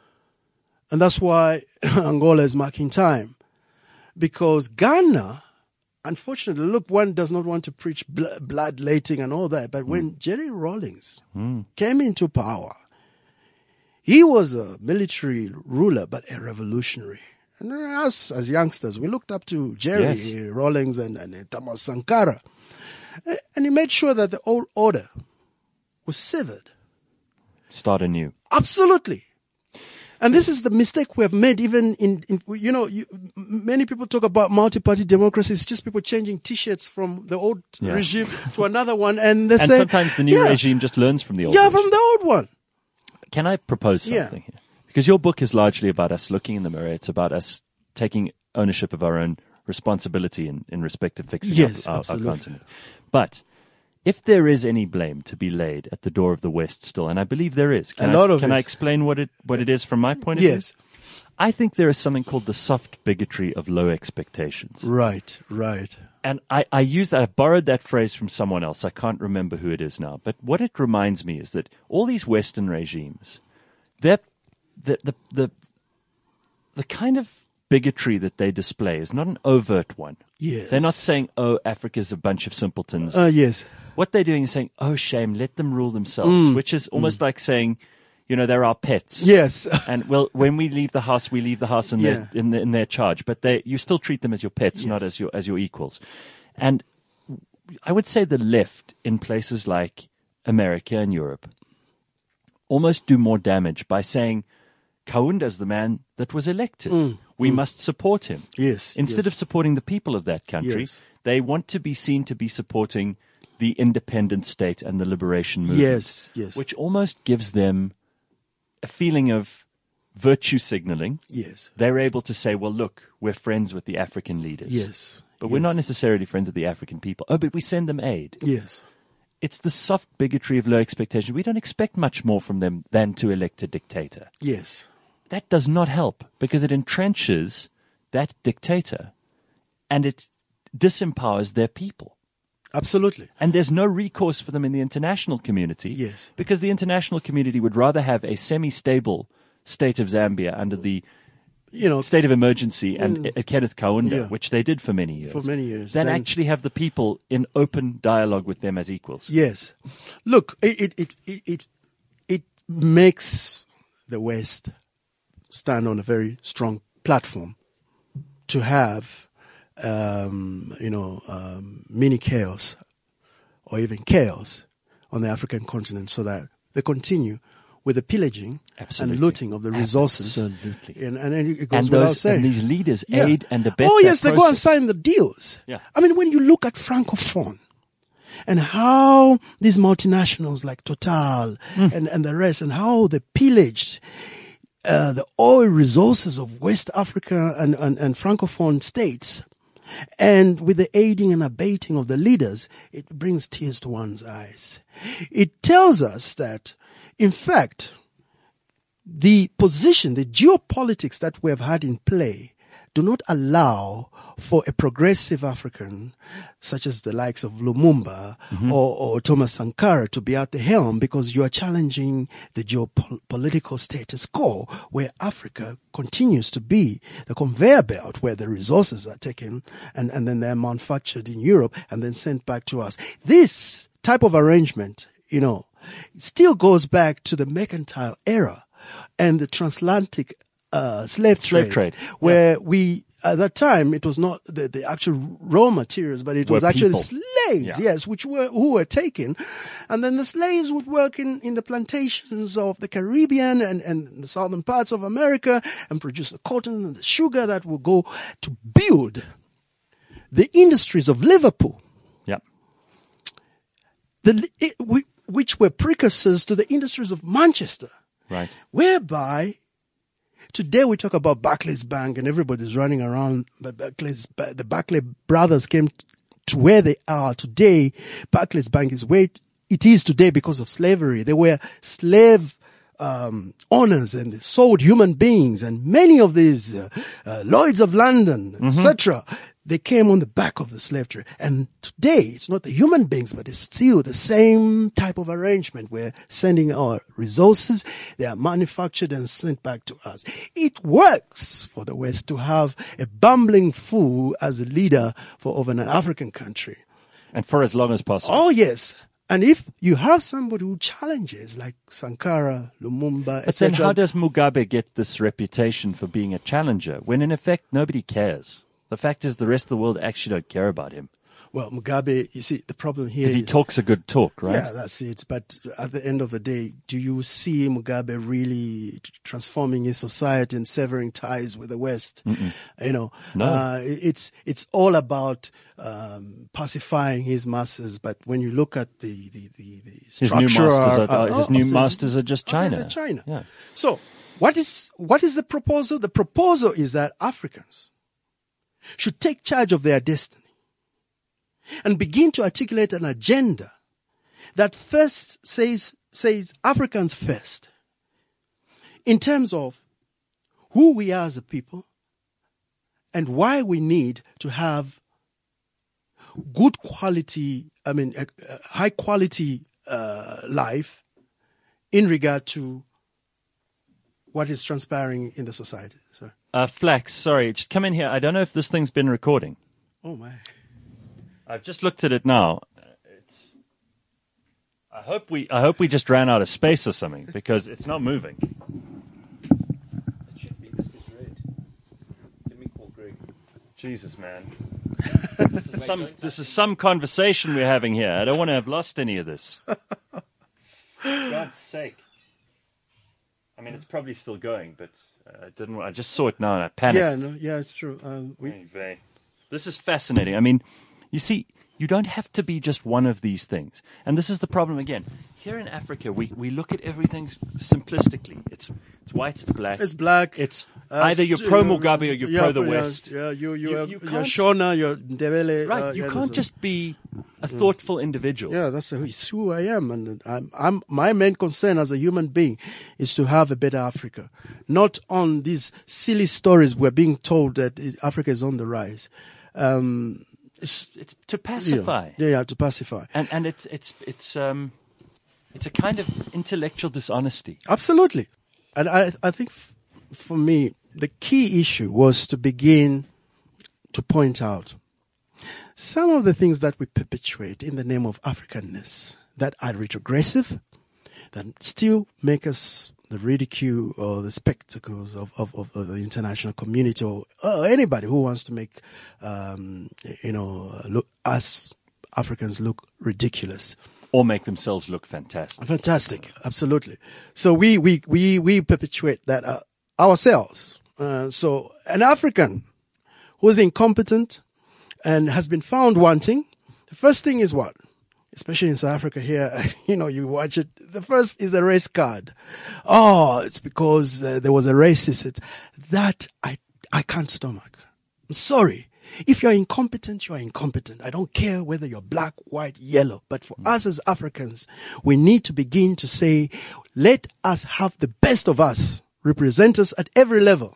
and that's why Angola is marking time, because Ghana, unfortunately, look, one does not want to preach bl- bloodletting and all that, but mm. when Jerry Rawlings mm. came into power, he was a military ruler, but a revolutionary. And us, as youngsters, we looked up to Jerry yes. Rawlings and, and Thomas Sankara. And he made sure that the old order was severed. Start anew. Absolutely. And this is the mistake we have made even in, in you know, you, many people talk about multi-party democracy. It's just people changing T-shirts from the old yeah. regime to another one. And they and say, sometimes the new yeah, regime just learns from the old Yeah, regime. from the old one. Can I propose something Yeah. here? Because your book is largely about us looking in the mirror. It's about us taking ownership of our own responsibility in, in respect of fixing Yes, our, our, our absolutely. continent. But if there is any blame to be laid at the door of the West still, and I believe there is, can, A lot I, of can I it. explain what it what it is from my point of Yes. view? I think there is something called the soft bigotry of low expectations. Right, right. And I, I use that, I borrowed that phrase from someone else. I can't remember who it is now. But what it reminds me is that all these Western regimes, they're, the, the, the, the kind of bigotry that they display is not an overt one. Yes. They're not saying, oh, Africa's a bunch of simpletons. Uh, yes. What they're doing is saying, oh, shame, let them rule themselves, Mm. which is almost like saying, you know, they're our pets. Yes. And well, when we leave the house, we leave the house in Yeah. their in, the, in their charge. But they, you still treat them as your pets, Yes. not as your as your equals. And I would say the left in places like America and Europe almost do more damage by saying, Kaunda's the man that was elected. Mm. We Mm. must support him. Yes. Instead yes. of supporting the people of that country, Yes. they want to be seen to be supporting the independent state and the liberation movement. Yes, yes. Which almost gives them a feeling of virtue signaling. Yes. They're able to say, well, look, we're friends with the African leaders. Yes. But yes. we're not necessarily friends with the African people. Oh, but we send them aid. Yes. It's the soft bigotry of low expectation. We don't expect much more from them than to elect a dictator. Yes. That does not help because it entrenches that dictator and it disempowers their people. Absolutely. And there's no recourse for them in the international community. Yes. Because the international community would rather have a semi-stable state of Zambia under the You know, state of emergency and Mm. uh, Kenneth Kaunda, Yeah. which they did for many years. for many years. Than then- actually have the people in open dialogue with them as equals. Yes. Look, it, it, it, it, it, it makes the West stand on a very strong platform to have, um, you know, um, mini chaos or even chaos on the African continent so that they continue with the pillaging Absolutely. and looting of the resources. Absolutely. And, and it goes And, without those, saying. and these leaders Yeah. aid and abet Oh, that yes, they go and process. sign the deals. Yeah. I mean, when you look at Francophone and how these multinationals like Total Mm. and, and the rest and how they pillaged uh, the oil resources of West Africa and, and, and Francophone states, and with the aiding and abating of the leaders, it brings tears to one's eyes. It tells us that, in fact, the position, the geopolitics that we have had in play do not allow for a progressive African, such as the likes of Lumumba mm-hmm. or, or Thomas Sankara, to be at the helm, because you are challenging the geopolitical status quo, where Africa continues to be the conveyor belt where the resources are taken and, and then they're manufactured in Europe and then sent back to us. This type of arrangement, you know, still goes back to the mercantile era and the transatlantic uh, slave trade, slave trade. where yeah. we, at that time, it was not the, the actual raw materials, but it was were actually people. slaves, yeah. yes, which were, who were taken. And then the slaves would work in, in the plantations of the Caribbean and, and the southern parts of America and produce the cotton and the sugar that would go to build the industries of Liverpool. Yeah. The, it, we, which were precursors to the industries of Manchester. Right. Whereby, today we talk about Barclays Bank and everybody's running around, but Barclays, the Barclay brothers came to where they are today. Barclays Bank is where it is today because of slavery. They were slave um owners and they sold human beings, and many of these uh, uh, Lloyds of London, mm-hmm. et cetera, they came on the back of the slave trade. And today, it's not the human beings, but it's still the same type of arrangement. We're sending our resources. They are manufactured and sent back to us. It works for the West to have a bumbling fool as a leader for over an African country. And for as long as possible. Oh, yes. And if you have somebody who challenges, like Sankara, Lumumba, et cetera. But then how et cetera, does Mugabe get this reputation for being a challenger when in effect nobody cares? The fact is the rest of the world actually don't care about him. Well, Mugabe, you see, the problem here Because he is- talks a good talk, right? Yeah, that's it. But at the end of the day, do you see Mugabe really t- transforming his society and severing ties with the West? Mm-mm. You know, No. uh, it's it's all about um, pacifying his masses. But when you look at the the the, the His new structure, masters are, uh, are- uh, his new of the- masters are just of China. the China. Yeah. So what is what is the proposal? The proposal is that Africans should take charge of their destiny and begin to articulate an agenda that first says, says Africans first in terms of who we are as a people and why we need to have good quality, I mean, a, a high quality uh, life in regard to what is transpiring in the society. Sorry. Uh, Flax, sorry, just come in here. I don't know if this thing's been recording. Oh, my. I've just looked at it now. It's. I hope we. I hope we just ran out of space or something because it's not moving. It should be. This is red. Give me call Greg. Jesus, man. This is some. This is some conversation we're having here. I don't want to have lost any of this. God's sake. I mean, it's probably still going, but uh, I didn't. I just saw it now and I panicked. Yeah, no, yeah, it's true. Um, we, Anyway, this is fascinating. I mean, you see, you don't have to be just one of these things. And this is the problem again. Here in Africa, we, we look at everything simplistically. It's it's white, it's black. It's black. It's Uh, either you're st- pro Mugabe or you're yeah, pro the yeah, West. Yeah, you, you, You- are, you you're can't- Shona, you're Ndebele. Right, uh, you yeah, can't there's a- just be a thoughtful individual. Yeah, that's it's who I am, and I'm, I'm. My main concern as a human being is to have a better Africa, not on these silly stories we're being told that it- Africa is on the rise. Um, it's, It's to you know, pacify. yeah, yeah, to pacify. And and it's it's it's um it's a kind of intellectual dishonesty. Absolutely, and I, I think f- for me the key issue was to begin to point out some of the things that we perpetuate in the name of Africanness that are retrogressive, that still make us the ridicule or the spectacles of, of, of the international community or, or anybody who wants to make, um, you know, look us Africans look ridiculous. Or make themselves look fantastic. Fantastic, absolutely. So we we we we perpetuate that uh, ourselves. Uh, so an African who's incompetent and has been found wanting, the first thing is what? Especially in South Africa here, you know, you watch it. The first is the race card. Oh, it's because uh, there was a racist. It's, that I I can't stomach. I'm sorry. If you're incompetent, you are incompetent. I don't care whether you're black, white, yellow. But for mm. us as Africans, we need to begin to say, let us have the best of us represent us at every level.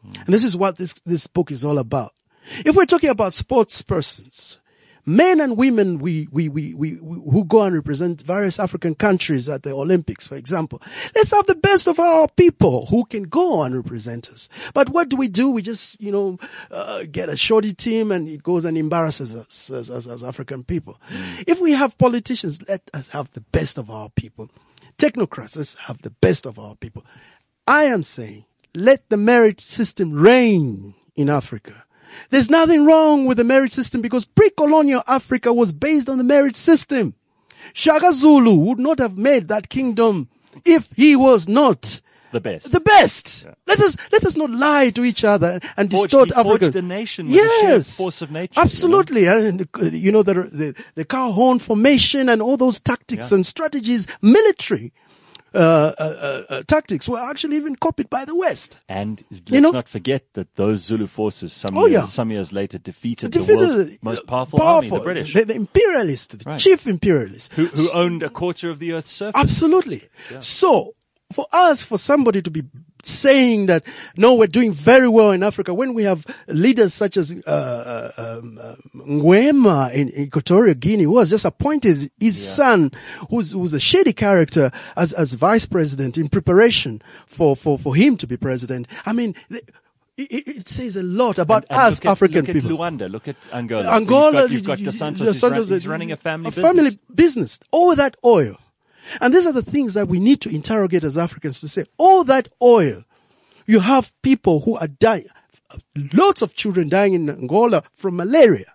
Mm. And this is what this, this book is all about. If we're talking about sports persons, men and women we, we, we, we, we, who go and represent various African countries at the Olympics, for example, let's have the best of our people who can go and represent us. But what do we do? We just, you know, uh, get a shoddy team and it goes and embarrasses us as, as, as African people. Mm. If we have politicians, let us have the best of our people. Technocrats, let's have the best of our people. I am saying, let the merit system reign in Africa. There's nothing wrong with the merit system because pre-colonial Africa was based on the merit system. Shaka Zulu would not have made that kingdom if he was not the best. The best. Yeah. Let us let us not lie to each other and Forged, distort he Africa. Forged a nation with yes, the sheer force of nature. Absolutely, You know? and the, you know the the, the cow horn formation and all those tactics Yeah. and strategies, military. Uh, uh, uh, tactics were actually even copied by the West. And let's You know? not forget that those Zulu forces some, Oh, years, yeah. some years later defeated, Defeated the world's the- most powerful, powerful, army, the British, the, the imperialists, the Right. chief imperialists. who, who owned a quarter of the Earth's surface. Absolutely. Yeah. So, for us, for somebody to be saying that, no, we're doing very well in Africa, when we have leaders such as uh, uh, um, uh, Nguema in Equatorial Guinea, who has just appointed his Yeah. son, who's, who's a shady character, as, as vice president in preparation for, for, for him to be president. I mean, it, it, it says a lot about And- and us look at, African look people. At Luanda, look at Angola. Angola, You've got, you've got Dos Santos, Dos he's, run, Santos, he's running a family a business. family business. All that oil. And these are the things that we need to interrogate as Africans to say, all that oil, you have people who are dying, lots of children dying in Angola from malaria,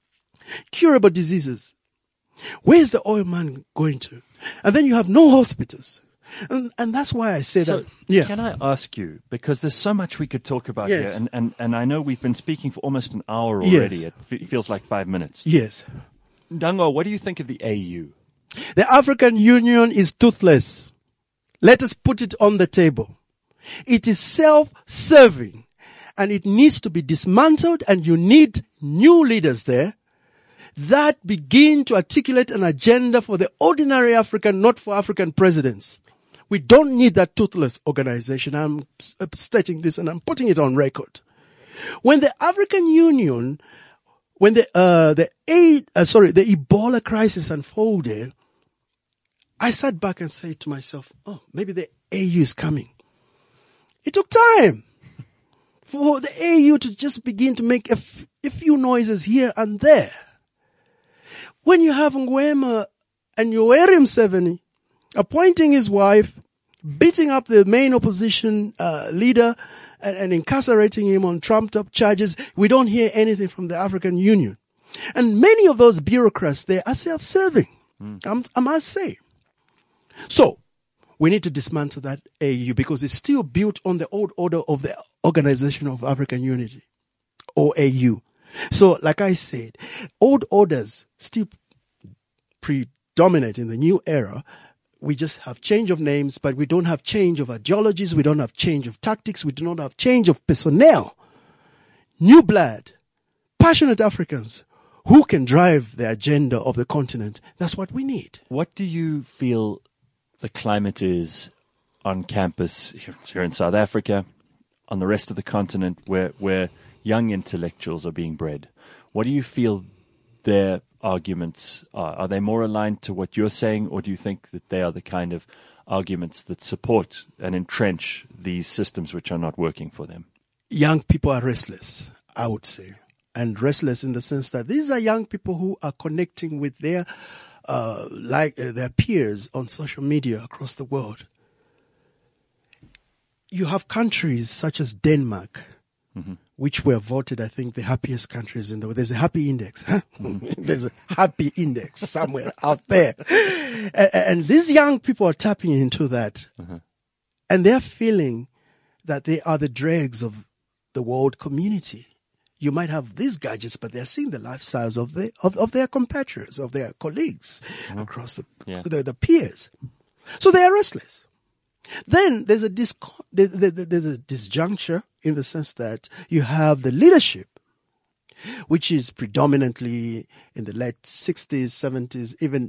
curable diseases. Where's the oil man going to? And then you have no hospitals. And, and that's why I say So, that. Yeah. can I ask you, because there's so much we could talk about Yes. here, and, and, and I know we've been speaking for almost an hour already. Yes. It f- feels like five minutes. Yes. Ndangwa, what do you think of the A U? The African Union is toothless. Let us put it on the table. It is self-serving and it needs to be dismantled, and you need new leaders there that begin to articulate an agenda for the ordinary African, not for African presidents. We don't need that toothless organization. I'm stating this and I'm putting it on record. When the African Union, when the, uh, the aid, uh, sorry, the Ebola crisis unfolded, I sat back and said to myself, oh, maybe the A U is coming. It took time for the A U to just begin to make a, f- a few noises here and there. When you have Nguema and Yoweri Museveni appointing his wife, beating up the main opposition uh, leader and, and incarcerating him on trumped-up charges, we don't hear anything from the African Union. And many of those bureaucrats there are self-serving, mm. I must say. So, we need to dismantle that A U because it's still built on the old order of the Organization of African Unity, O A U. So, like I said, old orders still predominate in the new era. We just have change of names, but we don't have change of ideologies. We don't have change of tactics. We do not have change of personnel. New blood, passionate Africans who can drive the agenda of the continent. That's what we need. What do you feel the climate is on campus here, here in South Africa, on the rest of the continent, where where young intellectuals are being bred? What do you feel their arguments are? Are they more aligned to what you're saying, or do you think that they are the kind of arguments that support and entrench these systems which are not working for them? Young people are restless, I would say. And restless in the sense that these are young people who are connecting with their uh, like uh, their peers on social media across the world. You have countries such as Denmark, mm-hmm. which were voted, I think, the happiest countries in the world. There's a happy index. Huh? Mm-hmm. There's a happy index somewhere out there. And, and these young people are tapping into that. Mm-hmm. And they're feeling that they are the dregs of the world community. You might have these gadgets, but they're seeing the lifestyles of, the, of, of their compatriots, of their colleagues mm-hmm. across the, yeah. the, the peers. So they are restless. Then there's a dis- there's a disjuncture in the sense that you have the leadership, which is predominantly in the late sixties, seventies, even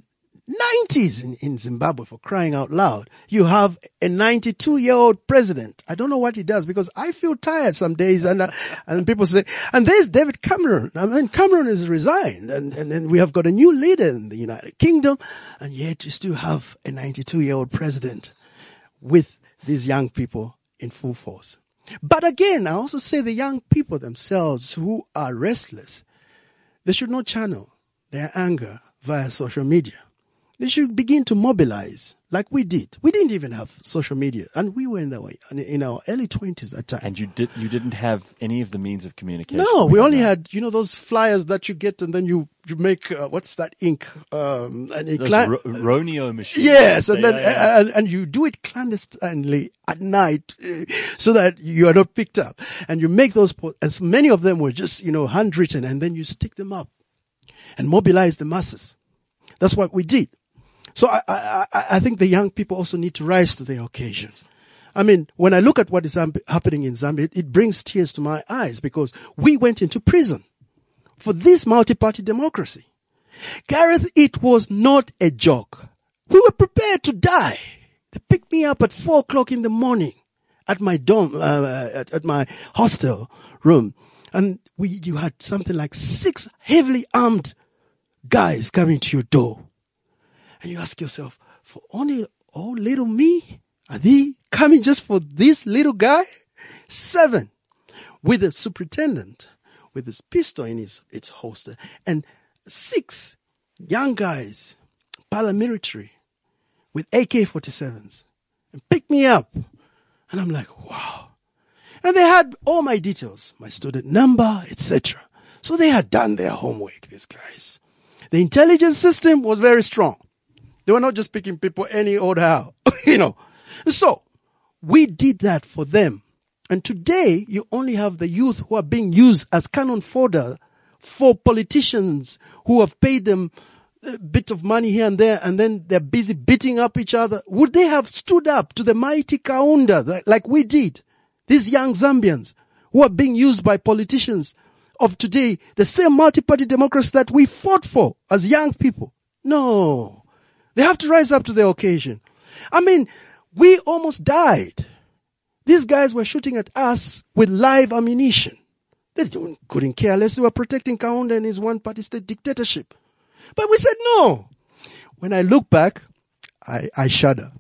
nineties in, in Zimbabwe, for crying out loud. You have a ninety-two-year-old president. I don't know what he does because I feel tired some days, and uh, and people say, and there's David Cameron. I mean, Cameron has resigned, and and then we have got a new leader in the United Kingdom, and yet you still have a ninety-two-year-old president with these young people in full force. But again, I also say the young people themselves who are restless, they should not channel their anger via social media. They should begin to mobilize like we did. We didn't even have social media, and we were in the way in our early twenties at that time. And you did you didn't have any of the means of communication. No, we only had, you know, those flyers that you get, and then you you make uh, what's that ink? Um, and it Those clan- ro- Roneo machines. Yes, and then Yeah, yeah. And, and you do it clandestinely at night, uh, so that you are not picked up. And you make those, po- and so many of them were just, you know, handwritten, and then you stick them up and mobilize the masses. That's what we did. So I, I, I think the young people also need to rise to the occasion. I mean, when I look at what is happening in Zambia, it, it brings tears to my eyes because we went into prison for this multi-party democracy. Gareth, it was not a joke. We were prepared to die. They picked me up at four o'clock in the morning at my dorm, uh, at, at my hostel room. And we, you had something like six heavily armed guys coming to your door. And you ask yourself, for only oh little me? Are they coming just for this little guy? Seven, with a superintendent, with his pistol in his its holster, and six young guys, paramilitary, with A K forty-sevens, and pick me up. And I'm like, wow. And they had all my details, my student number, et cetera. So they had done their homework, these guys. The intelligence system was very strong. They were not just picking people any old how, you know. So we did that for them. And today you only have the youth who are being used as cannon fodder for politicians who have paid them a bit of money here and there, and then they're busy beating up each other. Would they have stood up to the mighty Kaunda like we did? These young Zambians who are being used by politicians of today, the same multi-party democracy that we fought for as young people. No. They have to rise up to the occasion. I mean, we almost died. These guys were shooting at us with live ammunition. They don't, couldn't care less. They were protecting Kaunda and his one-party state dictatorship. But we said no. When I look back, I, I shudder.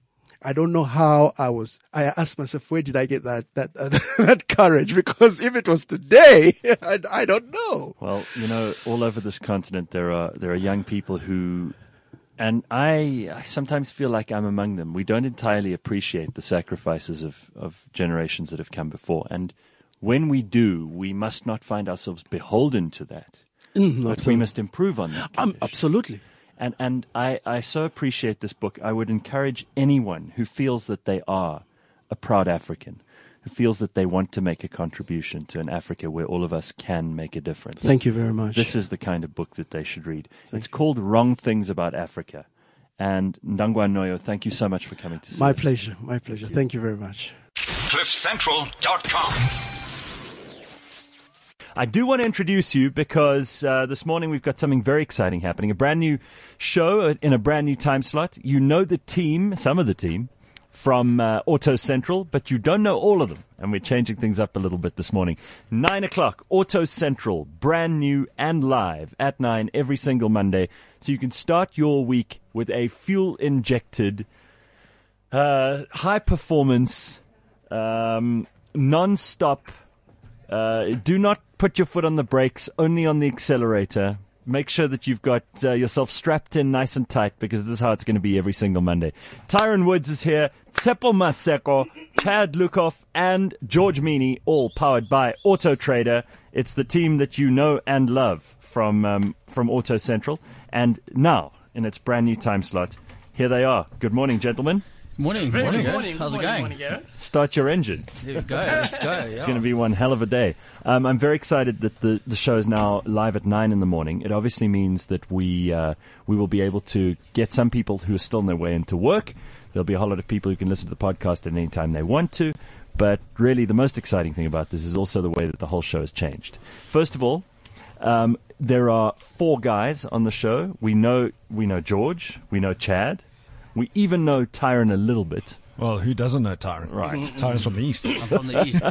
I don't know how I was. I asked myself, where did I get that that uh, that courage? Because if it was today, I, I don't know. Well, you know, all over this continent, there are there are young people who. And I, I sometimes feel like I'm among them. We don't entirely appreciate the sacrifices of, of generations that have come before. And when we do, we must not find ourselves beholden to that. Mm, but we must improve on that. Um, absolutely. And and I, I so appreciate this book. I would encourage anyone who feels that they are a proud African, who feels that they want to make a contribution to an Africa where all of us can make a difference. Thank you very much. This is the kind of book that they should read. Thank it's you. called Wrong Things About Africa. And Ndangwa Noyo, thank you so much for coming to see My us. pleasure. My pleasure. Thank you. Thank you very much. cliff central dot com. I do want to introduce you because uh, this morning we've got something very exciting happening. A brand new show in a brand new time slot. You know the team, some of the team, from uh, Auto Central, but you don't know all of them. And we're changing things up a little bit this morning. Nine o'clock, Auto Central, brand new and live at nine every single Monday. So you can start your week with a fuel-injected, uh, high-performance, um, non-stop, uh, do not put your foot on the brakes, only on the accelerator. Make sure that you've got uh, yourself strapped in nice and tight, because this is how it's going to be every single Monday. Tyron Woods is here, Tsepo Maseko, Chad Lukoff, and George Meany, all powered by Auto Trader. It's the team that you know and love from um, from Auto Central. And now, in its brand new time slot, here they are. Good morning, gentlemen. Morning, Very morning, good Gareth. morning. How's good it going? morning, Gareth. Start your engines. Here we go. Let's go. Yeah. It's going to be one hell of a day. Um, I'm very excited that the, the show is now live at nine in the morning. It obviously means that we uh, we will be able to get some people who are still on their way into work. There'll be a whole lot of people who can listen to the podcast at any time they want to. But really, the most exciting thing about this is also the way that the whole show has changed. First of all, Um, there are four guys on the show. We know we know George. We know Chad. We even know Tyron a little bit. Well, who doesn't know Tyron? Right. Tyron's from the east. I'm from the east.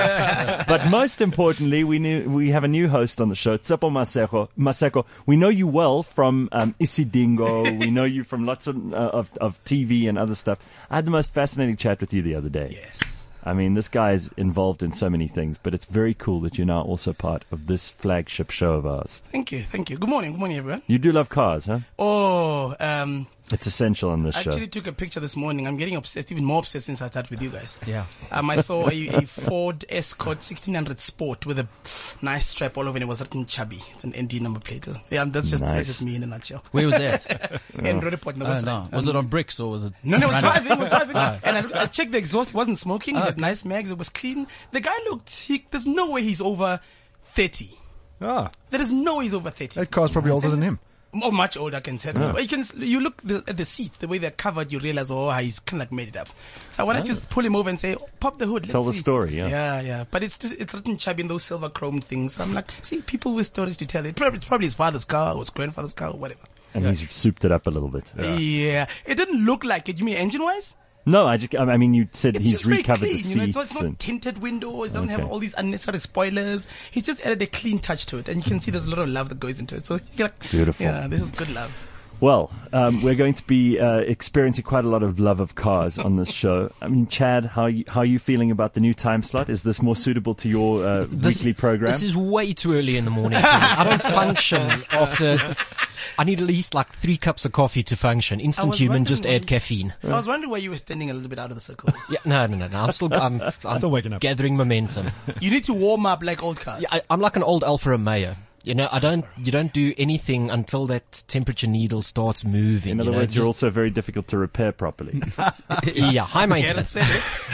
But most importantly, we knew, we have a new host on the show, Tsepo Maseko. Maseko. We know you well from um, Isidingo. We know you from lots of, uh, of of T V and other stuff. I had the most fascinating chat with you the other day. Yes. I mean, this guy is involved in so many things, but it's very cool that you're now also part of this flagship show of ours. Thank you, thank you. Good morning, good morning, everyone. You do love cars, huh? Oh, um, It's essential on this I show. actually took a picture this morning. I'm getting obsessed, even more obsessed since I started with you guys. Yeah. Um, I saw a, a Ford Escort sixteen hundred Sport with a nice strap all over, and it was written Chubby. It's an N D number plate. Yeah, that's just Nice. that's just me in a nutshell. Where was that? In Roodepoort, in the I West don't know. Rand. Was Um, it on bricks or was it? No, no, it was running? driving. It was driving. Ah. And I, I checked the exhaust. It wasn't smoking. It had nice mags. It was clean. The guy looked. He, there's no way he's over thirty. Ah, There is no way he's over thirty. that car's probably older than him. Oh, much older, I can say. Yeah. You can, you look the, at the seat, the way they're covered, you realize, oh, he's kind of like made it up. So I wanted to just pull him over and say, oh, pop the hood. Let's Tell the see. story, yeah. Yeah, yeah. But it's just, it's written Chubby in those silver chrome things. So I'm like, see, people with stories to tell. It probably, it's probably his father's car or his grandfather's car or whatever. And he's souped it up a little bit. Yeah. It didn't look like it. You mean engine-wise? No, I just, I mean, you said It's he's just very recovered clean, the you know, seats. it's, it's not and, tinted windows. It doesn't Okay. have all these unnecessary spoilers. He's just added a clean touch to it, and you can see there's a lot of love that goes into it. So you're like, Beautiful. Yeah, this is good love. well, um, we're going to be uh, experiencing quite a lot of love of cars on this show. I mean, Chad, how you, how are you feeling about the new time slot? Is this more suitable to your uh, This- weekly program? This is way too early in the morning for me. I don't function after. I need at least like three cups of coffee to function. I Instant was human, wondering just why add you- caffeine. I was wondering why you were standing a little bit out of the circle. Yeah, no, no, no, no. I'm still, I'm, I'm Still waking up. gathering momentum. You need to warm up like old cars. Yeah, I, I'm like an old Alfa Romeo. You know, I don't, you don't do anything until that temperature needle starts moving. In you other know, words, you're just- also very difficult to repair properly. yeah, high Garrett maintenance. said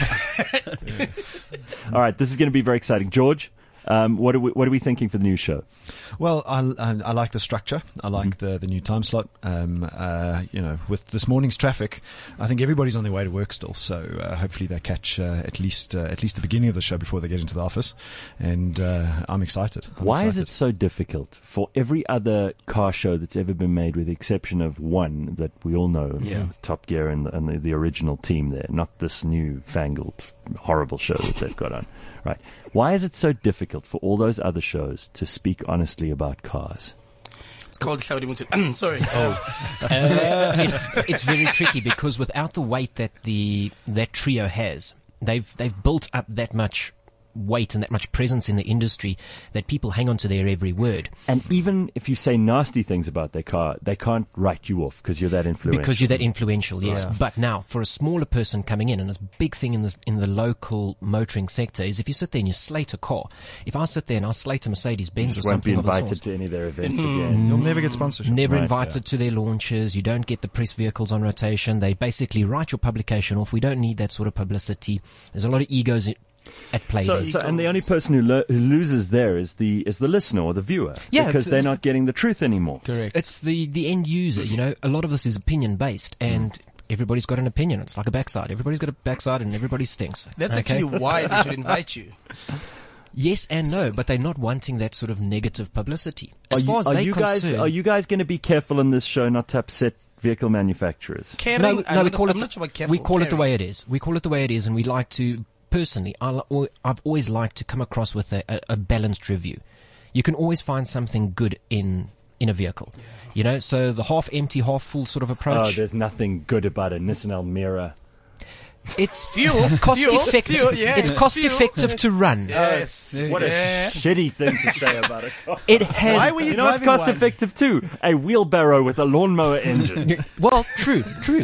it. All right, this is going to be very exciting. George, um, what are we what are we thinking for the new show? Well, I, I, I like the structure. I like the, the new time slot. Um, uh, you know, with this morning's traffic, I think everybody's on their way to work still. So uh, hopefully they catch uh, at least uh, at least the beginning of the show before they get into the office. And uh, I'm excited. I'm Why is it excited. so difficult for every other car show that's ever been made, with the exception of one that we all know, Yeah. Top Gear and, the, and the, the original team there, not this new fangled horrible show that they've got on. Right. Why is it so difficult for all those other shows to speak honestly about cars? It's called Cloudy Mutu. Sorry. Oh, uh, it's it's very tricky because without the weight that the that trio has, they've they've built up that much weight and that much presence in the industry that people hang on to their every word. And even if you say nasty things about their car, they can't write you off because you're that influential. Because you're that influential, yes. Yeah. But now, for a smaller person coming in, and this big thing in the in the local motoring sector is if you sit there and you slate a car. If I sit there and I slate a Mercedes Benz or You won't be something of the invited sort, to any of their events again. You'll never get sponsorship. never Right, invited to their launches. You don't get the press vehicles on rotation. They basically write your publication off. We don't need that sort of publicity. There's a lot of egos i- at play So, there. so, and the only person who, lo- who loses there is the is the listener or the viewer, Yeah, because it's- they're it's not getting the truth anymore. Correct. It's the, the end user, you know. A lot of this is opinion based, and everybody's got an opinion. It's like a backside. Everybody's got a backside, and everybody stinks. That's Okay? actually why they should invite you. Yes and no, but they're not wanting that sort of negative publicity. As Are far you, as are they're you guys concerned, are you guys going to be careful in this show not to upset vehicle manufacturers? Caring, no, I'm no, we not- call I'm it. not sure about careful, we call it the caring. way it is. We call it the way it is, and we like to. Personally, I, li- I've always liked to come across with a, a, a balanced review. You can always find something good in in a vehicle. You know, so the half empty, half full sort of Oh, approach. there's nothing good about a Nissan Almera. it's Fuel, cost fuel, effective. fuel, yes, it's cost fuel. effective to run. Yes. What a Yeah. shitty thing to say about a car. It has. Why were you You know what's driving cost one? effective too? A wheelbarrow with a lawnmower engine. Well, true, true.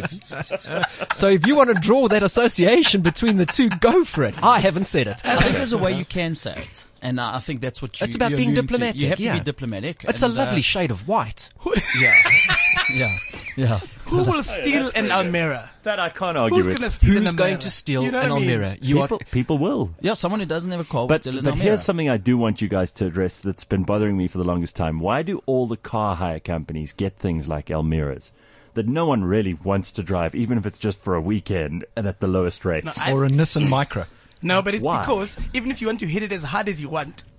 So if you want to draw that association between the two, go for it. I haven't said it. I think there's a way you can say it, and uh, I think that's what you. It's about you're being alluding to. diplomatic, You have yeah. to be diplomatic. It's a and, lovely Uh, shade of white. yeah, yeah, yeah. Who will steal an Almera? That I can't argue Who's with. going to steal Who's an Almera? going to steal You know an what I mean? Almera? You people, are. people will. Yeah, someone who doesn't have a car will But, still an but Almera. here's something I do want you guys to address that's been bothering me for the longest time. Why do all the car hire companies get things like Almeras that no one really wants to drive, even if it's just for a weekend and at the lowest rates? I- Or a Nissan Micra. No, but it's Why? because even if you want to hit it as hard as you want,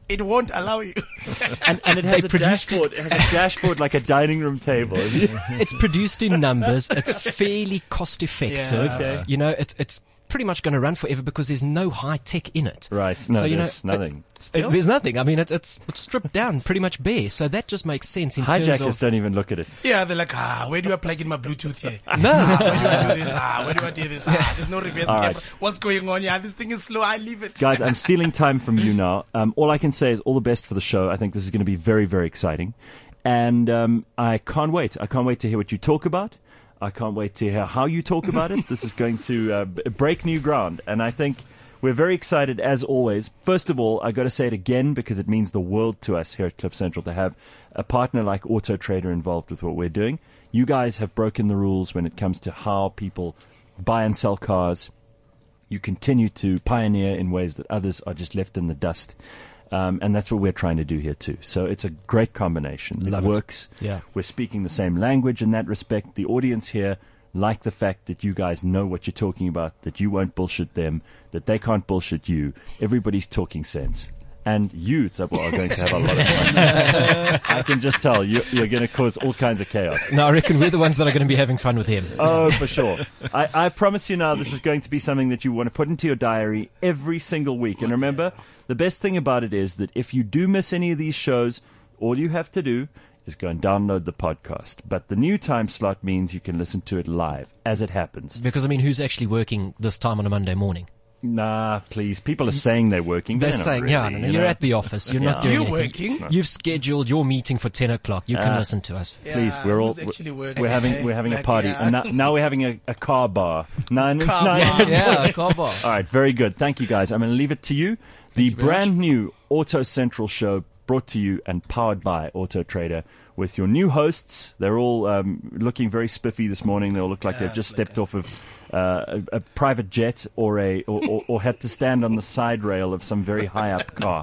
it won't allow you. And, and it has They a produced dashboard. It has a dashboard like a dining room table. It's produced in numbers. It's fairly cost effective. Yeah. Okay. You know, it's it's pretty much going to run forever because there's no high tech in it. Right. No, So, you there's know, nothing. Still? It- there's nothing. I mean, it, it's it's stripped down, pretty much bare. So that just makes sense in terms Hijackers of. don't even look at it. Yeah, they're like, ah, where do I plug in my Bluetooth here? No. Ah, where do I do this? Ah, where do I do this? Ah, there's no reverse All camera. right. What's going on? Yeah, this thing is slow. I leave it. Guys, I'm stealing time from you now. Um, all I can say is all the best for the show. I think this is going to be very, very exciting. And um, I can't wait. I can't wait to hear what you talk about. I can't wait to hear how you talk about it. This is going to uh, b- break new ground. And I think we're very excited, as always. First of all, I got to say it again because it means the world to us here at Cliff Central to have a partner like Auto Trader involved with what we're doing. You guys have broken the rules when it comes to how people buy and sell cars. You continue to pioneer in ways that others are just left in the dust. Um, and that's what we're trying to do here too. So it's a great combination. Love it it. works. Yeah. We're speaking the same language in that respect. The audience here like the fact that you guys know what you're talking about, that you won't bullshit them, that they can't bullshit you. Everybody's talking sense. And you, Tsabo, are going to have a lot of fun. I can just tell you, you're going to cause all kinds of chaos. No, I reckon we're the ones that are going to be having fun with him. Oh, for sure. I, I promise you now, this is going to be something that you want to put into your diary every single week. And remember, the best thing about it is that if you do miss any of these shows, all you have to do is go and download the podcast. But the new time slot means you can listen to it live as it happens. Because, I mean, who's actually working this time on a Monday morning? Nah, please. People are saying they're working. They're They're not saying, really, yeah, no, no, you you're know? at the office. You're Yeah. not doing You're anything. working. You've scheduled your meeting for ten o'clock. You can Ah. listen to us. Please, Yeah, we're I all was actually working, we're having eh? we're having a Like, party, yeah. and now, now we're having a, a car bar. Nine, Car nine- bar. Yeah, Kobo. All right, very good. Thank you, guys. I'm going to leave it to you. The brand new Auto Central show, brought to you and powered by Auto Trader, with your new hosts. They're all um, looking very spiffy this morning. They all look like they've just stepped off of uh, a, a private jet or a or, or, or had to stand on the side rail of some very high up car.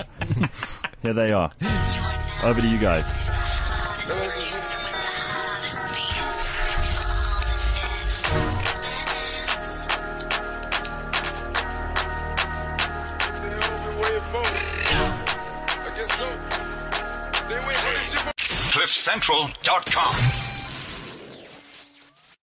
Here they are. Over to you guys. cliff central dot com